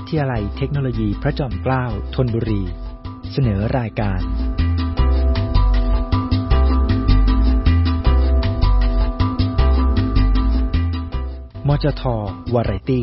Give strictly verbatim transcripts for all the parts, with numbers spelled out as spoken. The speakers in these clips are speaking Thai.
ทยาลัยเทคโนโลยีพระจอมเกล้าธนบุรีเสนอรายการมจท.วาไรตี้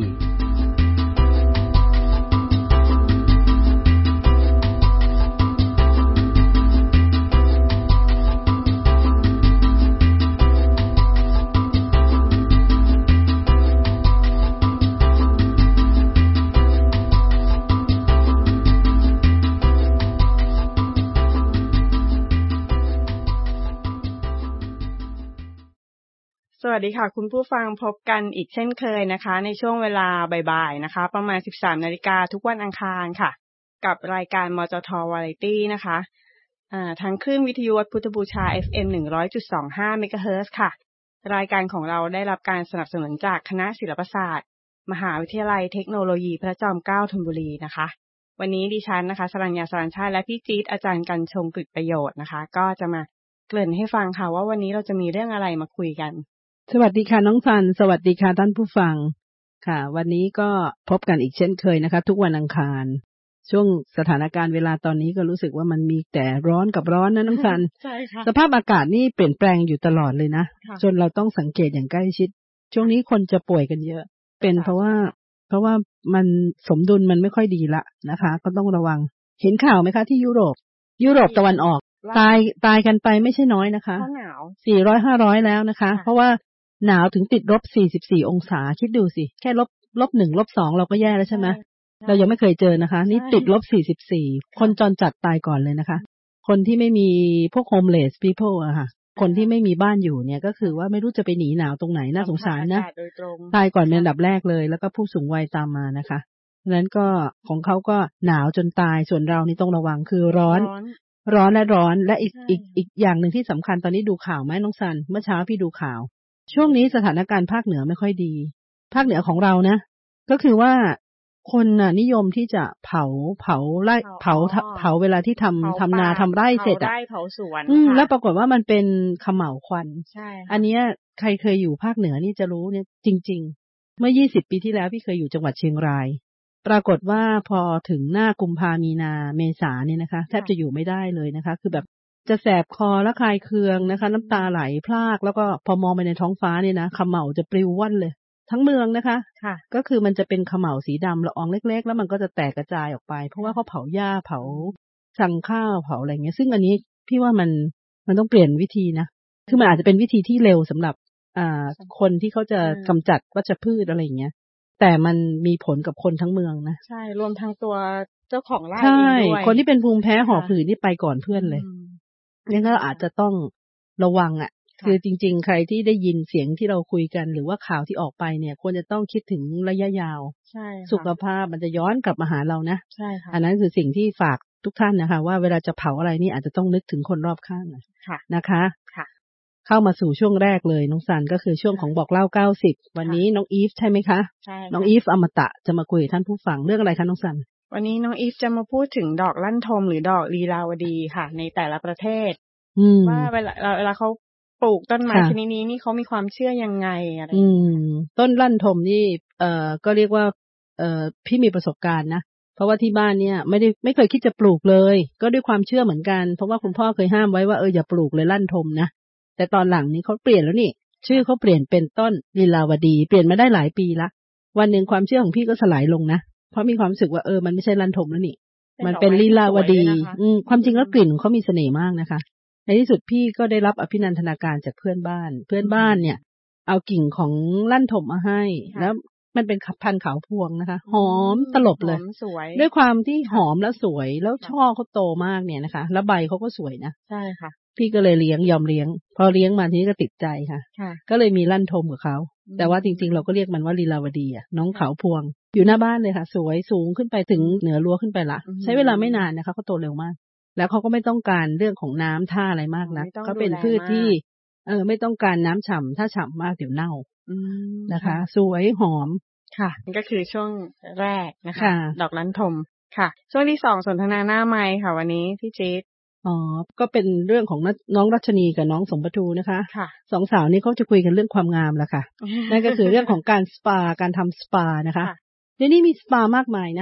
สวัสดีค่ะคุณผู้ฟังพบกันอีกเช่นเคยนะคะในช่วงเวลาบ่ายๆนะคะประมาณ สิบสาม นาฬิกาทุกวันอังคารค่ะกับรายการมจท.วาไรตี้นะคะอ่าทางคลื่นวิทยุวัดพุทธบูชา เอฟ เอ็ม หนึ่งร้อยจุดสองห้า เมกะเฮิรตซ์ค่ะรายการของเราได้รับการสนับสนุนจากคณะศิลปศาสตร์มหาวิทยาลัยเทคโนโลยีพระจอมเกล้าธนบุรีนะคะวันนี้ดิฉันนะคะสรัญญาสรัญชาติและพี่จี๊ดอาจารย์กันชงกฤษประโยชน์นะคะก็จะมาเกริ่นให้ฟังค่ะว่าวันนี้เราจะมีเรื่องอะไรมาคุยกันสวัสดีค่ะน้องซันสวัสดีค่ะท่านผู้ฟังค่ะวันนี้ก็พบกันอีกเช่นเคยนะคะทุกวันอังคารช่วงสถานการณ์เวลาตอนนี้ก็รู้สึกว่ามันมีแต่ร้อนกับร้อนนะน้องซันใช่ค่ะสภาพอากาศนี่เปลี่ยนแปลงอยู่ตลอดเลยนะจนเราต้องสังเกตอย่างใกล้ชิดช่วงนี้คนจะป่วยกันเยอะเป็นเพราะว่าเพราะว่ามันสมดุลมันไม่ค่อยดีละนะคะก็ต้องระวังเห็นข่าวไหมคะที่ยุโรปยุโรปตะวันออกตายตายกันไปไม่ใช่น้อยนะคะเพราะหนาวสี่ร้อย ห้าร้อยแล้วนะคะเพราะว่าหนาวถึงติดลบสี่สิบสี่องศาคิดดูสิแค่ลบลบหนึ่งลบสองเราก็แย่แล้วใช่ไหมเรายังไม่เคยเจอนะคะนี่ติดลบสี่สิบสี่คนจรจัดตายก่อนเลยนะคะคนที่ไม่มีพวก homeless people อะค่ะคนที่ไม่มีบ้านอยู่เนี่ยก็คือว่าไม่รู้จะไปหนีหนาวตรงไหนน่าสงสารนะตายก่อนเป็นอันดับแรกเลยแล้วก็ผู้สูงวัยตามมานะคะดังนั้นก็ของเขาก็หนาวจนตายส่วนเรานี่ต้องระวังคือร้อนร้อนและร้อนและอีกอีกอีกอย่างหนึ่งที่สำคัญตอนนี้ดูข่าวไหมน้องซันเมื่อเช้าพี่ดูข่าวช่วงนี้สถานการณ์ภาคเหนือไม่ค่อยดีภาคเหนือของเรานะก็คือว่าคนน่ะนิยมที่จะเผาเผาไร่เผาเผาเวลาที่ทำทำนาทำไร่เสร็จอ่ะเผาสวนแล้วปรากฏว่ามันเป็นเขม่าวควันใช่อันนี้ใครเคยอยู่ภาคเหนือนี่จะรู้เนี่ยจริงๆเมื่อยี่สิบปีที่แล้วพี่เคยอยู่จังหวัดเชียงรายปรากฏว่าพอถึงหน้ากุมภามีนาเมษาเนี่ยนะคะแทบจะอยู่ไม่ได้เลยนะคะคือแบบจะแสบคอและคลายเคืองนะคะน้ำตาไหลพรากแล้วก็พอมองไปในท้องฟ้าเนี่ยนะเขม่าจะปลิวว่อนเลยทั้งเมืองนะคะค่ะก็คือมันจะเป็นเขม่าสีดำละอองเล็กๆแล้วมันก็จะแตกกระจายออกไปเพราะว่าเขาเผาหญ้าเผาสั่งข้าวเผาอะไรเงี้ยซึ่งอันนี้พี่ว่ามันมันต้องเปลี่ยนวิธีนะคือมันอาจจะเป็นวิธีที่เร็วสำหรับอ่าคนที่เขาจะกำจัดวัชพืชอะไรอย่างเงี้ยแต่มันมีผลกับคนทั้งเมืองนะใช่รวมทั้งตัวเจ้าของไร่เองด้วยคนที่เป็นภูมิแพ้หอบหืดนี่ไปก่อนเพื่อนเลยงั้นก็อาจจะต้องระวังอ่ะคือจริงๆใครที่ได้ยินเสียงที่เราคุยกันหรือว่าข่าวที่ออกไปเนี่ยควรจะต้องคิดถึงระยะยาวใช่สุขภาพมันจะย้อนกลับมาหาเรานะใช่ค่ะอันนั้นคือสิ่งที่ฝากทุกท่านนะคะว่าเวลาจะเผาอะไรนี่อาจจะต้องนึกถึงคนรอบข้างนะคะค่ะเข้ามาสู่ช่วงแรกเลยน้องซันก็คือช่วงของบอกเล่าเก้าสิบวันนี้น้องอีฟใช่ไหมคะใช่น้องอีฟอมตะจะมาคุยกับท่านผู้ฟังเรื่องอะไรคะน้องซันวันนี้น้องอีฟจะมาพูดถึงดอกลั่นทมหรือดอกลีลาวดีค่ะในแต่ละประเทศว่าเวลาเวลาเขาปลูกต้นไม้ชนิดนี้นี่เขามีความเชื่อยังไงอะไรอืมต้นลั่นทมนี่เอ่อก็เรียกว่าเอ่อพี่มีประสบการณ์นะเพราะว่าที่บ้านเนี่ยไม่ได้ไม่เคยคิดจะปลูกเลยก็ด้วยความเชื่อเหมือนกันเพราะว่าคุณพ่อเคยห้ามไว้ว่าเอออย่าปลูกเลยลั่นทมนะแต่ตอนหลังนี้เขาเปลี่ยนแล้วนี่ชื่อเขาเปลี่ยนเป็นต้นลีลาวดีเปลี่ยนมาได้หลายปีละวันนึงความเชื่อของพี่ก็สลายลงนะเพราะมีความรู้สึกว่าเออมันไม่ใช่ลั่นทมแล้วนี่มันเป็นลีลาวดีอืมความจริงแล้วกลิ่นของเขามีเสน่ห์มากนะคะในที่สุดพี่ก็ได้รับอภินันทนาการจากเพื่อนบ้านเพื่อนบ้านเนี่ยเอากิ่งของลั่นทมมาให้แล้วมันเป็นพันธุ์ขาวพวงนะคะหอมตลบเลยด้วยความที่หอมแล้วสวยแล้วช่อเขาโตมากเนี่ยนะคะแล้วใบเขาก็สวยนะใช่ค่ะพี่ก็เลยเลี้ยงยอมเลี้ยงพอเลี้ยงมาทีนี้ก็ติดใจค่ะก็เลยมีลั่นทมกับเขาแต่ว่าจริงๆเราก็เรียกมันว่าลีลาวดีอ่ะน้องขาวพวงอยู่หน้าบ้านเลยค่ะสวยสูงขึ้นไปถึงเหนือรั้วขึ้นไปละใช้เวลาไม่นานนะคะเขาโตเร็วมากแล้วเขาก็ไม่ต้องการเรื่องของน้ำท่าอะไรมากนักเขาเป็นพืชที่เออไม่ต้องการน้ำฉ่ำถ้าฉ่ำมากเดี๋ยวเน่านะคะสวยหอมค่ะก็คือช่วงแรกนะคะดอกลั่นทมค่ะช่วงที่สองสนทนาหน้าไมค์ค่ะวันนี้พี่จี๊ดอ๋อก็เป็นเรื่องของน้องรัชนีกับน้องสมปทูนะคะสองสาวนี้เขาจะคุยกันเรื่องความงามแหละค่ะนั่นก็คือเรื่องของการสปาการทำสปานะคะเดี๋ยวนี้มีสปามากมายนะ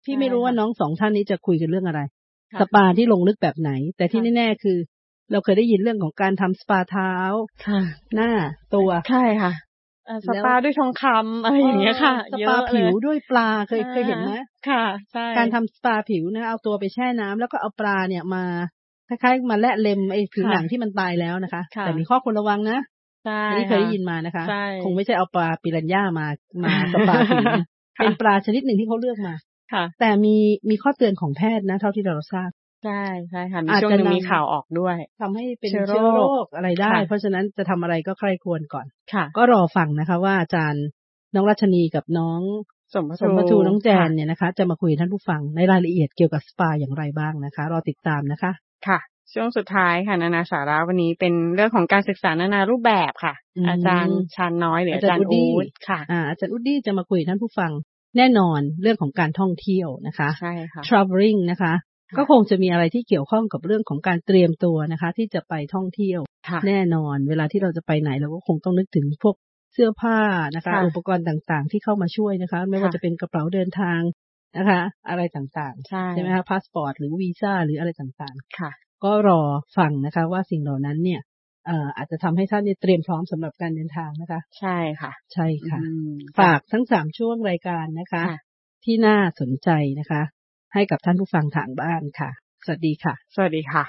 พี่ไม่รู้ว่าน้องสองท่านนี้จะคุยกันเรื่องอะไรสปาที่ลงลึกแบบไหนแต่ที่แน่ๆคือเราเคยได้ยินเรื่องของการทำสปาเท้าหน้าตัวใช่ค่ะสปาด้วยทองคำอะไรอย่างเงี้ยค่ะสปาผิวด้วยปลาเคยเคยเห็นไหมค่ะใช่การทำสปาผิวนะเอาตัวไปแช่น้ำแล้วก็เอาปลาเนี่ยมาคล้ายๆมาและเล็มไอ้ผิวหนังที่มันตายแล้วนะคะแต่มีข้อควรระวังนะอันนี้เคยได้ยินมานะคะคงไม่ใช่เอาปลาปิรันย่ามามาสปาผิวเป็นปลาชนิดหนึ่งที่เขาเลือกมาแต่มีมีข้อเตือนของแพทย์นะเท่าที่เราทราบใช่ใช่ค่ะมีช่วงนึงมีข่าวออกด้วยทำให้เป็นเชื้อโรคอะไรได้เพราะฉะนั้นจะทำอะไรก็ใคร่ควรก่อนก็รอฟังนะคะว่าอาจารย์น้องรัชนีกับน้องสมสมภัทูน้องแจนเนี่ยนะคะจะมาคุยท่านผู้ฟังในรายละเอียดเกี่ยวกับสปาอย่างไรบ้างนะคะรอติดตามนะคะค่ะช่วงสุดท้ายค่ะนานาสาระวันนี้เป็นเรื่องของการศึกษานานารูปแบบค่ะอาจารย์ชาญน้อยหรืออาจารย์อู๊ดค่ะอ่าอาจารย์อู๊ดดี้จะมาคุยท่านผู้ฟังแน่นอนเรื่องของการท่องเที่ยวนะคะใช่ค่ะ traveling นะคะก็คงจะมีอะไรที่เกี่ยวข้องกับเรื่องของการเตรียมตัวนะคะที่จะไปท่องเที่ยวแน่นอนเวลาที่เราจะไปไหนเราก็คงต้องนึกถึงพวกเสื้อผ้านะคะอุปกรณ์ต่างๆที่เข้ามาช่วยนะคะไม่ว่าจะเป็นกระเป๋าเดินทางนะคะอะไรต่างๆใช่ไหมคะพาสปอร์ตหรือวีซ่าหรืออะไรต่างๆค่ะก็รอฟังนะคะว่าสิ่งเหล่านั้นเนี่ยเอ่ออาจจะทำให้ท่านเตรียมพร้อมสำหรับการเดินทางนะคะใช่ค่ะใช่ค่ะฝากทั้งสามช่วงรายการนะคะที่น่าสนใจนะคะให้กับท่านผู้ฟังทางบ้านค่ะสวัสดีค่ะสวัสดีค่ะ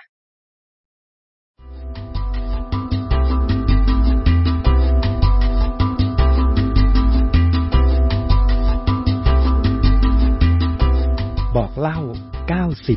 บอกเล่าเก้าสิบ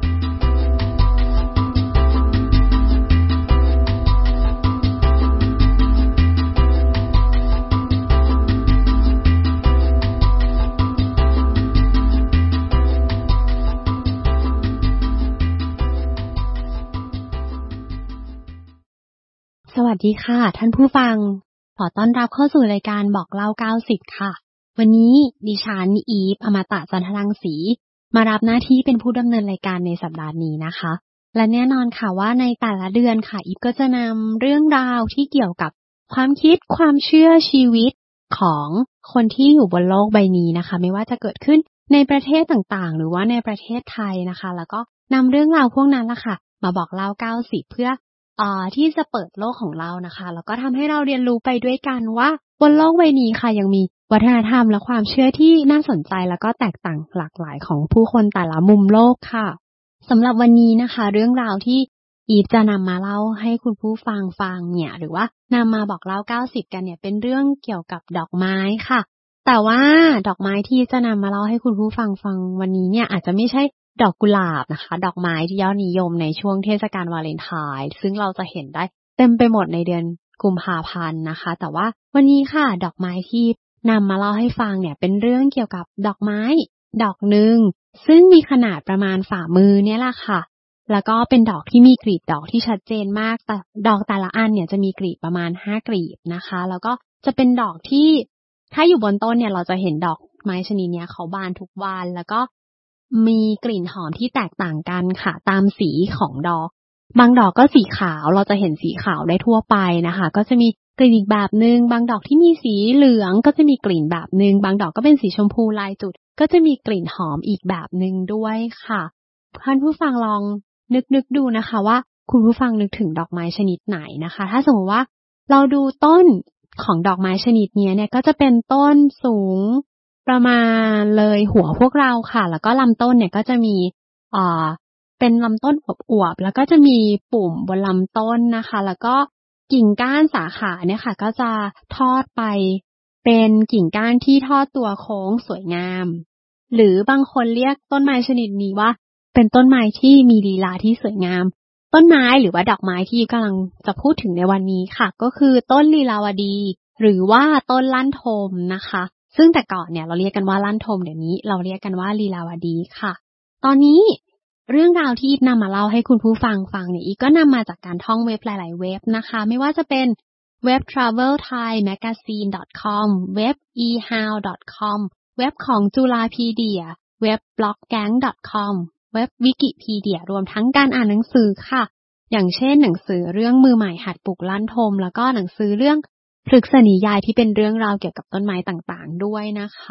สวัสดีค่ะท่านผู้ฟังขอต้อนรับเข้าสู่รายการบอกเล่าเก้าสิบค่ะวันนี้ดิฉันอีฟอมตะจันทรังสีมารับหน้าที่เป็นผู้ดำเนินรายการในสัปดาห์นี้นะคะและแน่นอนค่ะว่าในแต่ละเดือนค่ะอีฟก็จะนำเรื่องราวที่เกี่ยวกับความคิดความเชื่อชีวิตของคนที่อยู่บนโลกใบนี้นะคะไม่ว่าจะเกิดขึ้นในประเทศต่างๆหรือว่าในประเทศไทยนะคะแล้วก็นำเรื่องราวพวกนั้นล่ะค่ะมาบอกเล่าเก้าสิบเพื่ออ่าที่จะเปิดโลกของเรานะคะแล้วก็ทำให้เราเรียนรู้ไปด้วยกันว่าบนโลกใบนี้ค่ะยังมีวัฒนธรรมและความเชื่อที่น่าสนใจแล้วก็แตกต่างหลากหลายของผู้คนแต่ละมุมโลกค่ะสำหรับวันนี้นะคะเรื่องราวที่อีฟจะนำมาเล่าให้คุณผู้ฟังฟังเนี่ยหรือว่านำมาบอกเล่าเก้าสิบกันเนี่ยเป็นเรื่องเกี่ยวกับดอกไม้ค่ะแต่ว่าดอกไม้ที่จะนำมาเล่าให้คุณผู้ฟังฟังวันนี้เนี่ยอาจจะไม่ใช่ดอกกุหลาบนะคะดอกไม้ที่ยอดนิยมในช่วงเทศกาลวาเลนไทน์ซึ่งเราจะเห็นได้เต็มไปหมดในเดือนกุมภาพันธ์นะคะแต่ว่าวันนี้ค่ะดอกไม้ที่นำมาเล่าให้ฟังเนี่ยเป็นเรื่องเกี่ยวกับดอกไม้ดอกหนึ่งซึ่งมีขนาดประมาณฝ่ามือเนี่ยแหละค่ะแล้วก็เป็นดอกที่มีกลีบดอกที่ชัดเจนมากแต่ดอกแต่ละอันเนี่ยจะมีกลีบประมาณห้ากลีบนะคะแล้วก็จะเป็นดอกที่ถ้าอยู่บนต้นเนี่ยเราจะเห็นดอกไม้ชนิดนี้เขาบานทุกวันแล้วก็มีกลิ่นหอมที่แตกต่างกันค่ะตามสีของดอกบางดอกก็สีขาวเราจะเห็นสีขาวได้ทั่วไปนะคะก็จะมีกลิ่นอีกแบบนึงบางดอกที่มีสีเหลืองก็จะมีกลิ่นแบบนึงบางดอกก็เป็นสีชมพูลายจุดก็จะมีกลิ่นหอมอีกแบบนึงด้วยค่ะท่านผู้ฟังลองนึกนึกดูนะคะว่าคุณผู้ฟังนึกถึงดอกไม้ชนิดไหนนะคะถ้าสมมติว่าเราดูต้นของดอกไม้ชนิดนี้เนี่ยก็จะเป็นต้นสูงประมาณเลยหัวพวกเราค่ะแล้วก็ลำต้นเนี่ยก็จะมีอ่าเป็นลำต้นอวบๆแล้วก็จะมีปุ่มบนลำต้นนะคะแล้วก็กิ่งก้านสาขาเนี่ยค่ะก็จะทอดไปเป็นกิ่งก้านที่ทอดตัวโค้งสวยงามหรือบางคนเรียกต้นไม้ชนิดนี้ว่าเป็นต้นไม้ที่มีลีลาที่สวยงามต้นไม้หรือว่าดอกไม้ที่กำลังจะพูดถึงในวันนี้ค่ะก็คือต้นลีลาวดีหรือว่าต้นลั่นทมนะคะซึ่งแต่ก่อนเนี่ยเราเรียกกันว่าลั่นทมเดี๋ยวนี้เราเรียกกันว่าลีลาวดีค่ะตอนนี้เรื่องราวที่อีฟนำมาเล่าให้คุณผู้ฟังฟังเนี่ยอีฟก็นำมาจากการท่องเว็บหลายๆเว็บนะคะไม่ว่าจะเป็นเว็บ ทราเวลไทยแมกาซีน ดอท คอม เว็บ อี ฮาว ดอท คอม เว็บของจุฬาพีเดียเว็บ บล็อกแก๊ง ดอท คอม เว็บวิกิพีเดียรวมทั้งการอ่านหนังสือค่ะอย่างเช่นหนังสือเรื่องมือใหม่หัดปลูกลั่นทมแล้วก็หนังสือเรื่องพฤกษนิยายที่เป็นเรื่องราวเกี่ยวกับต้นไม้ต่างๆด้วยนะคะ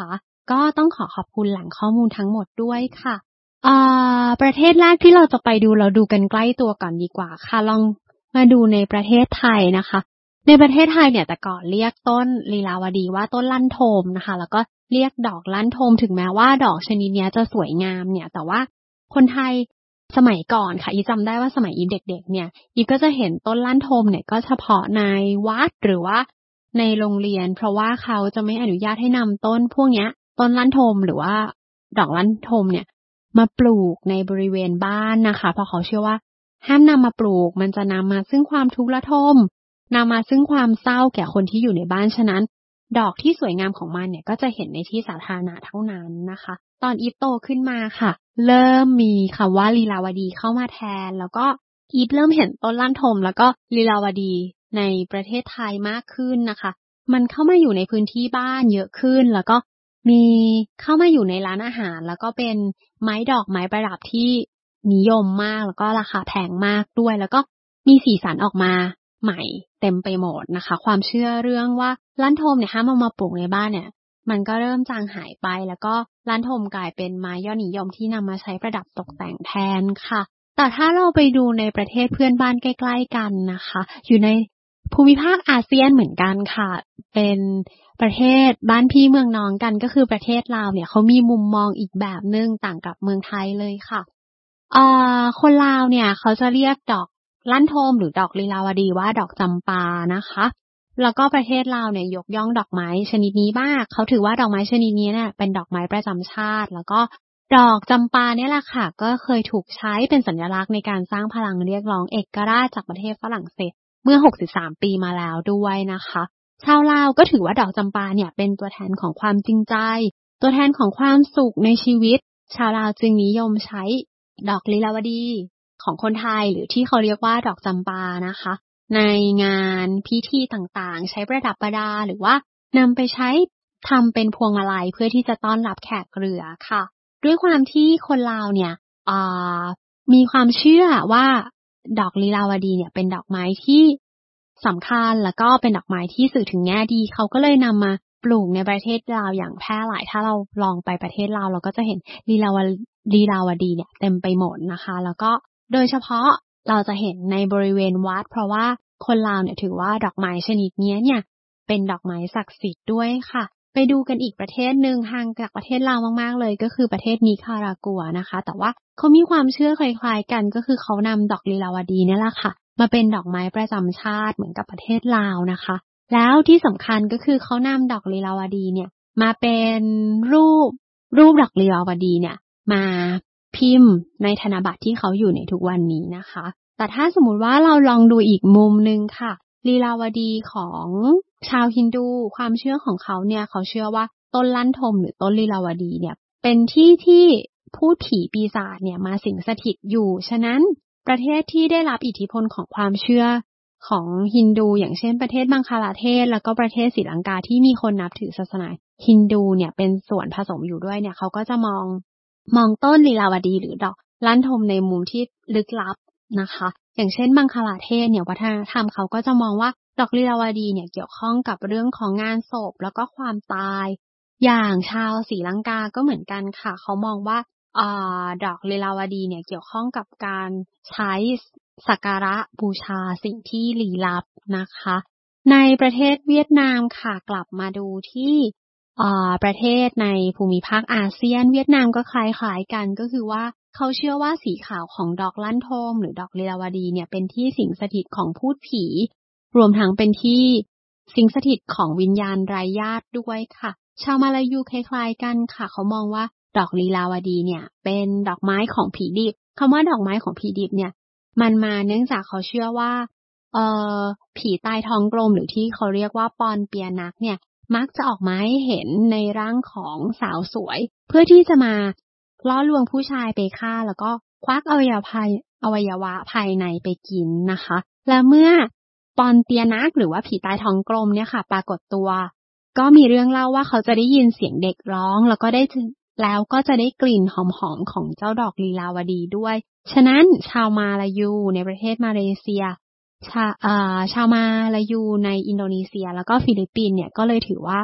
ก็ต้องขอขอบคุณแหล่งข้อมูลทั้งหมดด้วยค่ะอ่าประเทศแรกที่เราจะไปดูเราดูกันใกล้ตัวก่อนดีกว่าค่ะลองมาดูในประเทศไทยนะคะในประเทศไทยเนี่ยแต่ก่อนเรียกต้นลีลาวดีว่าต้นลั่นทมนะคะแล้วก็เรียกดอกลั่นทมถึงแม้ว่าดอกชนิดนี้จะสวยงามเนี่ยแต่ว่าคนไทยสมัยก่อนค่ะอีจำได้ว่าสมัยอีเด็กๆเนี่ยอีก็จะเห็นต้นลั่นทมเนี่ยก็เฉพาะในวัดหรือว่าในโรงเรียนเพราะว่าเขาจะไม่อนุญาตให้นำต้นพวกนี้ต้นลั่นทมหรือว่าดอกลั่นทมเนี่ยมาปลูกในบริเวณบ้านนะคะเพราะเขาเชื่อว่าห้ามนำมาปลูกมันจะนำมาซึ่งความทุกข์ระทมนำมาซึ่งความเศร้าแก่คนที่อยู่ในบ้านฉะนั้นดอกที่สวยงามของมันเนี่ยก็จะเห็นในที่สาธารณะเท่านั้นนะคะตอนอีฟโตขึ้นมาค่ะเริ่มมีคำว่าลีลาวดีเข้ามาแทนแล้วก็อีฟเริ่มเห็นต้นลั่นทมแล้วก็ลีลาวดีในประเทศไทยมากขึ้นนะคะมันเข้ามาอยู่ในพื้นที่บ้านเยอะขึ้นแล้วก็มีเข้ามาอยู่ในร้านอาหารแล้วก็เป็นไม้ดอกไม้ประดับที่นิยมมากแล้วก็ราคาแพงมากด้วยแล้วก็มีสีสันออกมาใหม่เต็มไปหมดนะคะความเชื่อเรื่องว่าลั่นทมเนี่ยห้ามเอามาปลูกในบ้านเนี่ยมันก็เริ่มจางหายไปแล้วก็ลั่นทมกลายเป็นไม้ยอดนิยมที่นำมาใช้ประดับตกแต่งแทนค่ะแต่ถ้าเราไปดูในประเทศเพื่อนบ้านใกล้ๆกันนะคะอยู่ในภูมิภาคอาเซียนเหมือนกันค่ะเป็นประเทศบ้านพี่เมืองน้องกันก็คือประเทศลาวเนี่ยเขามีมุมมองอีกแบบนึงต่างกับเมืองไทยเลยค่ะเอ่อคนลาวเนี่ยเขาจะเรียกดอกลั่นทมหรือดอกลีลาวดีว่าดอกจำปานะคะแล้วก็ประเทศลาวเนี่ยยกย่องดอกไม้ชนิดนี้มากเขาถือว่าดอกไม้ชนิดนี้เนี่ยเป็นดอกไม้ประจำชาติแล้วก็ดอกจำปาเนี่ยแหละค่ะก็เคยถูกใช้เป็นสัญลักษณ์ในการสร้างพลังเรียกร้องเอกราชจากประเทศฝรั่งเศสเมื่อหกสิบสามปีมาแล้วด้วยนะคะชาวลาวก็ถือว่าดอกจำปาเนี่ยเป็นตัวแทนของความจริงใจตัวแทนของความสุขในชีวิตชาวลาวจึงนิยมใช้ดอกลีลาวดีของคนไทยหรือที่เขาเรียกว่าดอกจำปานะคะในงานพิธีต่างๆใช้ประดับประดาหรือว่านำไปใช้ทำเป็นพวงมาลัยเพื่อที่จะต้อนรับแขกเรือค่ะด้วยความที่คนลาวเนี่ยมีความเชื่อว่าดอกลีลาวดีเนี่ยเป็นดอกไม้ที่สำคัญแล้วก็เป็นดอกไม้ที่สื่อถึงแง่ดีเขาก็เลยนำมาปลูกในประเทศลาวอย่างแพร่หลายถ้าเราลองไปประเทศลาวเราก็จะเห็นลีลาวลีลาวดีเนี่ยเต็มไปหมดนะคะแล้วก็โดยเฉพาะเราจะเห็นในบริเวณวัดเพราะว่าคนลาวเนี่ยถือว่าดอกไม้ชนิดนี้เนี่ยเป็นดอกไม้ศักดิ์สิทธิ์ด้วยค่ะไปดูกันอีกประเทศนึงห่างจากประเทศลาวมากๆเลยก็คือประเทศนิคารากัวนะคะแต่ว่าเขามีความเชื่อคล้ายๆกันก็คือเขานำดอกลีลาวดีนี่แหละค่ะมาเป็นดอกไม้ประจำชาติเหมือนกับประเทศลาวนะคะแล้วที่สำคัญก็คือเขานำดอกลีลาวดีเนี่ยมาเป็นรูปรูปดอกลีลาวดีเนี่ยมาพิมพ์ในธนบัตรที่เขาอยู่ในทุกวันนี้นะคะแต่ถ้าสมมุติว่าเราลองดูอีกมุมนึงค่ะลีลาวดีของชาวฮินดูความเชื่อของเขาเนี่ยเขาเชื่อว่าต้นลั่นทมหรือต้นลีลาวดีเนี่ยเป็นที่ที่พูดผีปีศาจเนี่ยมาสิงสถิตอยู่ฉะนั้นประเทศที่ได้รับอิทธิพลของความเชื่อของฮินดูอย่างเช่นประเทศบังคลาเทศแล้วก็ประเทศศรีลังกาที่มีคนนับถือศาสนาฮินดูเนี่ยเป็นส่วนผสมอยู่ด้วยเนี่ยเขาก็จะมองมองต้นลีลาวดีหรือดอกลั่นทมในมุมที่ลึกลับนะคะอย่างเช่นบังคลาเทศเนี่ยวัฒนธรรมเขาก็จะมองว่าดอกลีลาวดีเนี่ยเกี่ยวข้องกับเรื่องของงานศพแล้วก็ความตายอย่างชาวศรีลังกาก็เหมือนกันค่ะเขามองว่าอ่าดอกลีลาวดีเนี่ยเกี่ยวข้องกับการใช้สักการะบูชาสิ่งที่ลี้ลับนะคะในประเทศเวียดนามค่ะกลับมาดูที่อ่าประเทศในภูมิภาคอาเซียนเวียดนามก็คล้ายๆกันก็คือว่าเขาเชื่อว่าสีขาวของดอกลั่นทมหรือดอกลีลาวดีเนี่ยเป็นที่สิงสถิตของพูดผีรวมทั้งเป็นที่สิงสถิตของวิญญาณไร้ญาติด้วยค่ะชาวมาลายูคล้ายๆกันค่ะเขามองว่าดอกลีลาวดีเนี่ยเป็นดอกไม้ของผีดิบคำว่าดอกไม้ของผีดิบเนี่ยมันมาเนื่องจากเขาเชื่อว่าเอ่อผีตายท้องกลมหรือที่เขาเรียกว่าปอนเปียนักเนี่ยมักจะออกมาให้เห็นในร่างของสาวสวยเพื่อที่จะมาล่อลวงผู้ชายไปฆ่าแล้วก็ควักอวัยวะภายอวัยวะภายในไปกินนะคะและเมื่อปอนเปียนักหรือว่าผีตายท้องกลมเนี่ยค่ะปรากฏตัวก็มีเรื่องเล่าว่าเขาจะได้ยินเสียงเด็กร้องแล้วก็ได้แล้วก็จะได้กลิ่นหอมๆของเจ้าดอกลีลาวดีด้วยฉะนั้นชาวมาลายูในประเทศมาเลเซียชาเอ่อชาวมาลายูในอินโดนีเซียแล้วก็ฟิลิปปินส์เนี่ยก็เลยถือว่า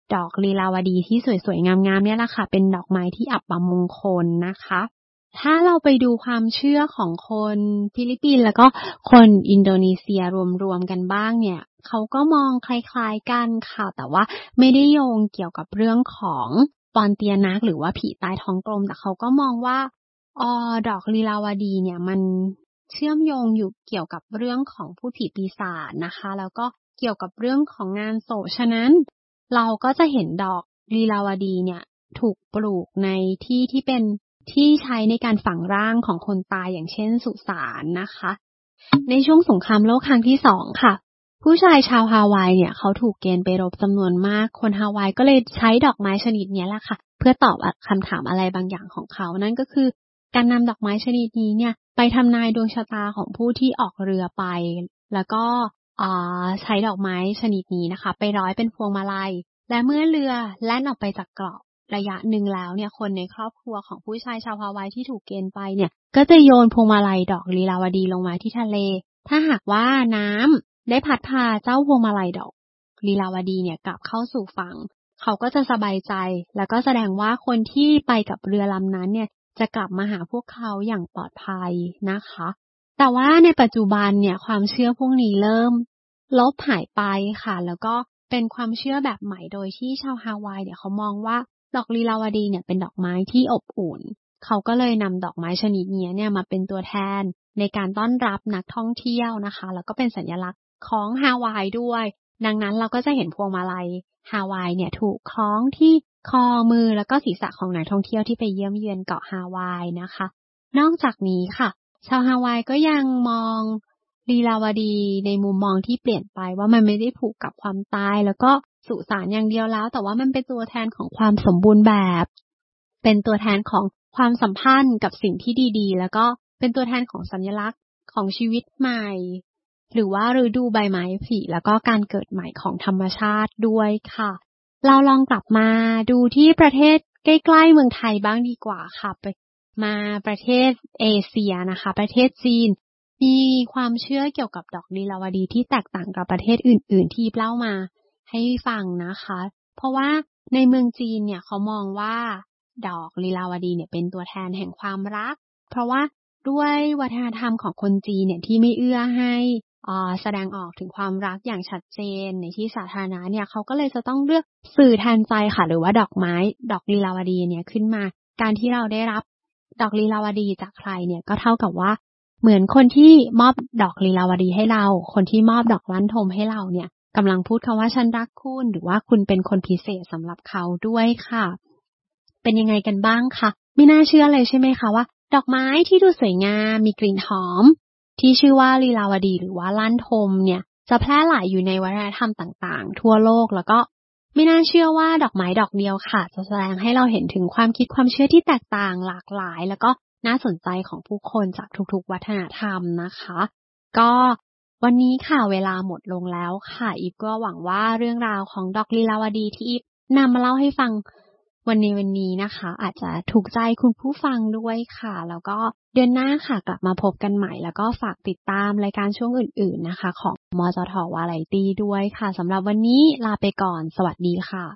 ดอกลีลาวดีที่สวยๆงามๆเนี่ยแหละค่ะเป็นดอกไม้ที่อัปมงคลนะคะถ้าเราไปดูความเชื่อของคนฟิลิปปินส์แล้วก็คนอินโดนีเซียรวมๆกันบ้างเนี่ยเขาก็มองคล้ายๆกันค่ะแต่ว่าไม่ได้โยงเกี่ยวกับเรื่องของปอนเตียนักหรือว่าผีใต้ท้องกลมแต่เขาก็มองว่าอ๋อดอกลีลาวดีเนี่ยมันเชื่อมโยงอยู่เกี่ยวกับเรื่องของพูดผีปีศาจนะคะแล้วก็เกี่ยวกับเรื่องของงานโศกฉะนั้นเราก็จะเห็นดอกลีลาวดีเนี่ยถูกปลูกในที่ที่เป็นที่ใช้ในการฝังร่างของคนตายอย่างเช่นสุสานนะคะในช่วงสงครามโลกครั้งที่สองค่ะผู้ชายชาวฮาวายเนี่ยเขาถูกเกณฑ์ไปรบจำนวนมากคนฮาวายก็เลยใช้ดอกไม้ชนิดนี้แหละค่ะเพื่อตอบคำถามอะไรบางอย่างของเขานั่นก็คือการนำดอกไม้ชนิดนี้เนี่ยไปทำนายดวงชะตาของผู้ที่ออกเรือไปแล้วก็ใช้ดอกไม้ชนิดนี้นะคะไปร้อยเป็นพวงมาลัยและเมื่อเรือแล่นออกไปจากเกาะระยะหนึ่งแล้วเนี่ยคนในครอบครัวของผู้ชายชาวฮาวายที่ถูกเกณฑ์ไปเนี่ยก็จะโยนพวงมาลัยดอกลีลาวดีลงมาที่ทะเลถ้าหากว่าน้ำได้พัดพาเจ้าพวงมาลัยดอกลีลาวดีเนี่ยกลับเข้าสู่ฝั่งเขาก็จะสบายใจแล้วก็แสดงว่าคนที่ไปกับเรือลำนั้นเนี่ยจะกลับมาหาพวกเขาอย่างปลอดภัยนะคะแต่ว่าในปัจจุบันเนี่ยความเชื่อพวกนี้เริ่มลบหายไปค่ะแล้วก็เป็นความเชื่อแบบใหม่โดยที่ชาวฮาวายเนี่ยเขามองว่าดอกลีลาวดีเนี่ยเป็นดอกไม้ที่อบอุ่นเขาก็เลยนำดอกไม้ชนิดนี้เนี่ยมาเป็นตัวแทนในการต้อนรับนักท่องเที่ยวนะคะแล้วก็เป็นสัญลักษณ์ของฮาวายด้วยดังนั้นเราก็จะเห็นพวงมาลัยฮาวายเนี่ยถูกคล้องที่คอมือแล้วก็ศีรษะของนักท่องเที่ยวที่ไปเยี่ยมเยือนเกาะฮาวายนะคะนอกจากนี้ค่ะชาวฮาวายก็ยังมองลีลาวดีในมุมมองที่เปลี่ยนไปว่ามันไม่ได้ผูกกับความตายแล้วก็สุสานอย่างเดียวแล้วแต่ว่ามันเป็นตัวแทนของความสมบูรณ์แบบเป็นตัวแทนของความสัมพันธ์กับสิ่งที่ดีๆแล้วก็เป็นตัวแทนของสัญลักษณ์ของชีวิตใหม่หรือว่าฤดูใบไม้ผลิแล้วก็การเกิดใหม่ของธรรมชาติด้วยค่ะเราลองกลับมาดูที่ประเทศใกล้ๆเมืองไทยบ้างดีกว่าค่ะไปมาประเทศเอเชียนะคะประเทศจีนมีความเชื่อเกี่ยวกับดอกลีลาวดีที่แตกต่างกับประเทศอื่นๆที่เล่ามาให้ฟังนะคะเพราะว่าในเมืองจีนเนี่ยเขามองว่าดอกลีลาวดีเนี่ยเป็นตัวแทนแห่งความรักเพราะว่าด้วยวัฒนธรรมของคนจีนเนี่ยที่ไม่เอื้อให้อ่าแสดงออกถึงความรักอย่างชัดเจนในที่สาธารณะเนี่ยเขาก็เลยจะต้องเลือกสื่อแทนใจค่ะหรือว่าดอกไม้ดอกลีลาวดีเนี่ยขึ้นมาการที่เราได้รับดอกลีลาวดีจากใครเนี่ยก็เท่ากับว่าเหมือนคนที่มอบดอกลีลาวดีให้เราคนที่มอบดอกลั่นทมให้เราเนี่ยกำลังพูดคำว่าฉันรักคุณหรือว่าคุณเป็นคนพิเศษสำหรับเขาด้วยค่ะเป็นยังไงกันบ้างคะไม่น่าเชื่อเลยใช่ไหมคะว่าดอกไม้ที่ดูสวยงามมีกลิ่นหอมที่ชื่อว่าลีลาวดีหรือว่าลั่นทมเนี่ยจะแพร่หลายอยู่ในวัฒนธรรมต่างๆทั่วโลกแล้วก็ไม่น่าเชื่อว่าดอกไม้ดอกเดียวค่ะจะแสดงให้เราเห็นถึงความคิดความเชื่อที่แตกต่างหลากหลายแล้วก็น่าสนใจของผู้คนจากทุกๆวัฒนธรรมนะคะก็วันนี้ค่ะเวลาหมดลงแล้วค่ะอีฟก็หวังว่าเรื่องราวของดอกลีลาวดีที่อีฟนำมาเล่าให้ฟังวันในวันนี้นะคะอาจจะถูกใจคุณผู้ฟังด้วยค่ะแล้วก็เดือนหน้าค่ะกลับมาพบกันใหม่แล้วก็ฝากติดตามรายการช่วงอื่นๆนะคะของมจท.วาไรตี้ด้วยค่ะสำหรับวันนี้ลาไปก่อนสวัสดีค่ะ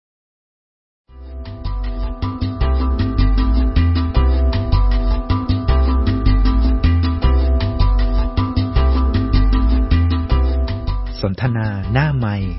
สนทนาหน้าไมค์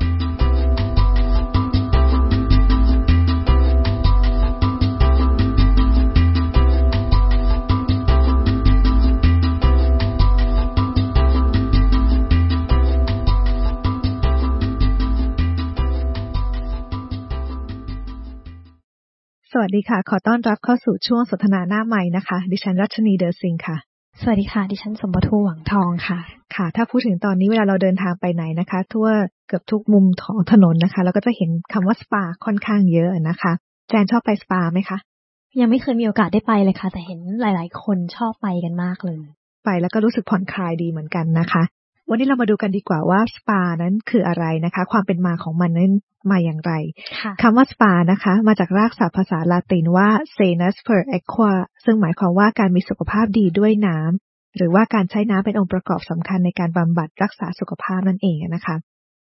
สวัสดีค่ะขอต้อนรับเข้าสู่ช่วงสนทนาหน้าไมค์นะคะดิฉันรัชนีเดอซิงค่ะสวัสดีค่ะดิฉันสมบัติหวังทองค่ะค่ะถ้าพูดถึงตอนนี้เวลาเราเดินทางไปไหนนะคะทั่วเกือบทุกมุมของถนนนะคะเราก็จะเห็นคำว่าสปาค่อนข้างเยอะนะคะแจนชอบไปสปาไหมคะยังไม่เคยมีโอกาสได้ไปเลยค่ะแต่เห็นหลายๆคนชอบไปกันมากเลยไปแล้วก็รู้สึกผ่อนคลายดีเหมือนกันนะคะวันนี้เรามาดูกันดีกว่าว่าสปานั้นคืออะไรนะคะความเป็นมาของมันนั้นมาอย่างไรคำว่าสปานะคะมาจากรากศัพท์ภาษาละตินว่า sanus per aqua ซึ่งหมายความว่าการมีสุขภาพดีด้วยน้ำหรือว่าการใช้น้ำเป็นองค์ประกอบสำคัญในการบำบัดรักษาสุขภาพนั่นเองนะคะ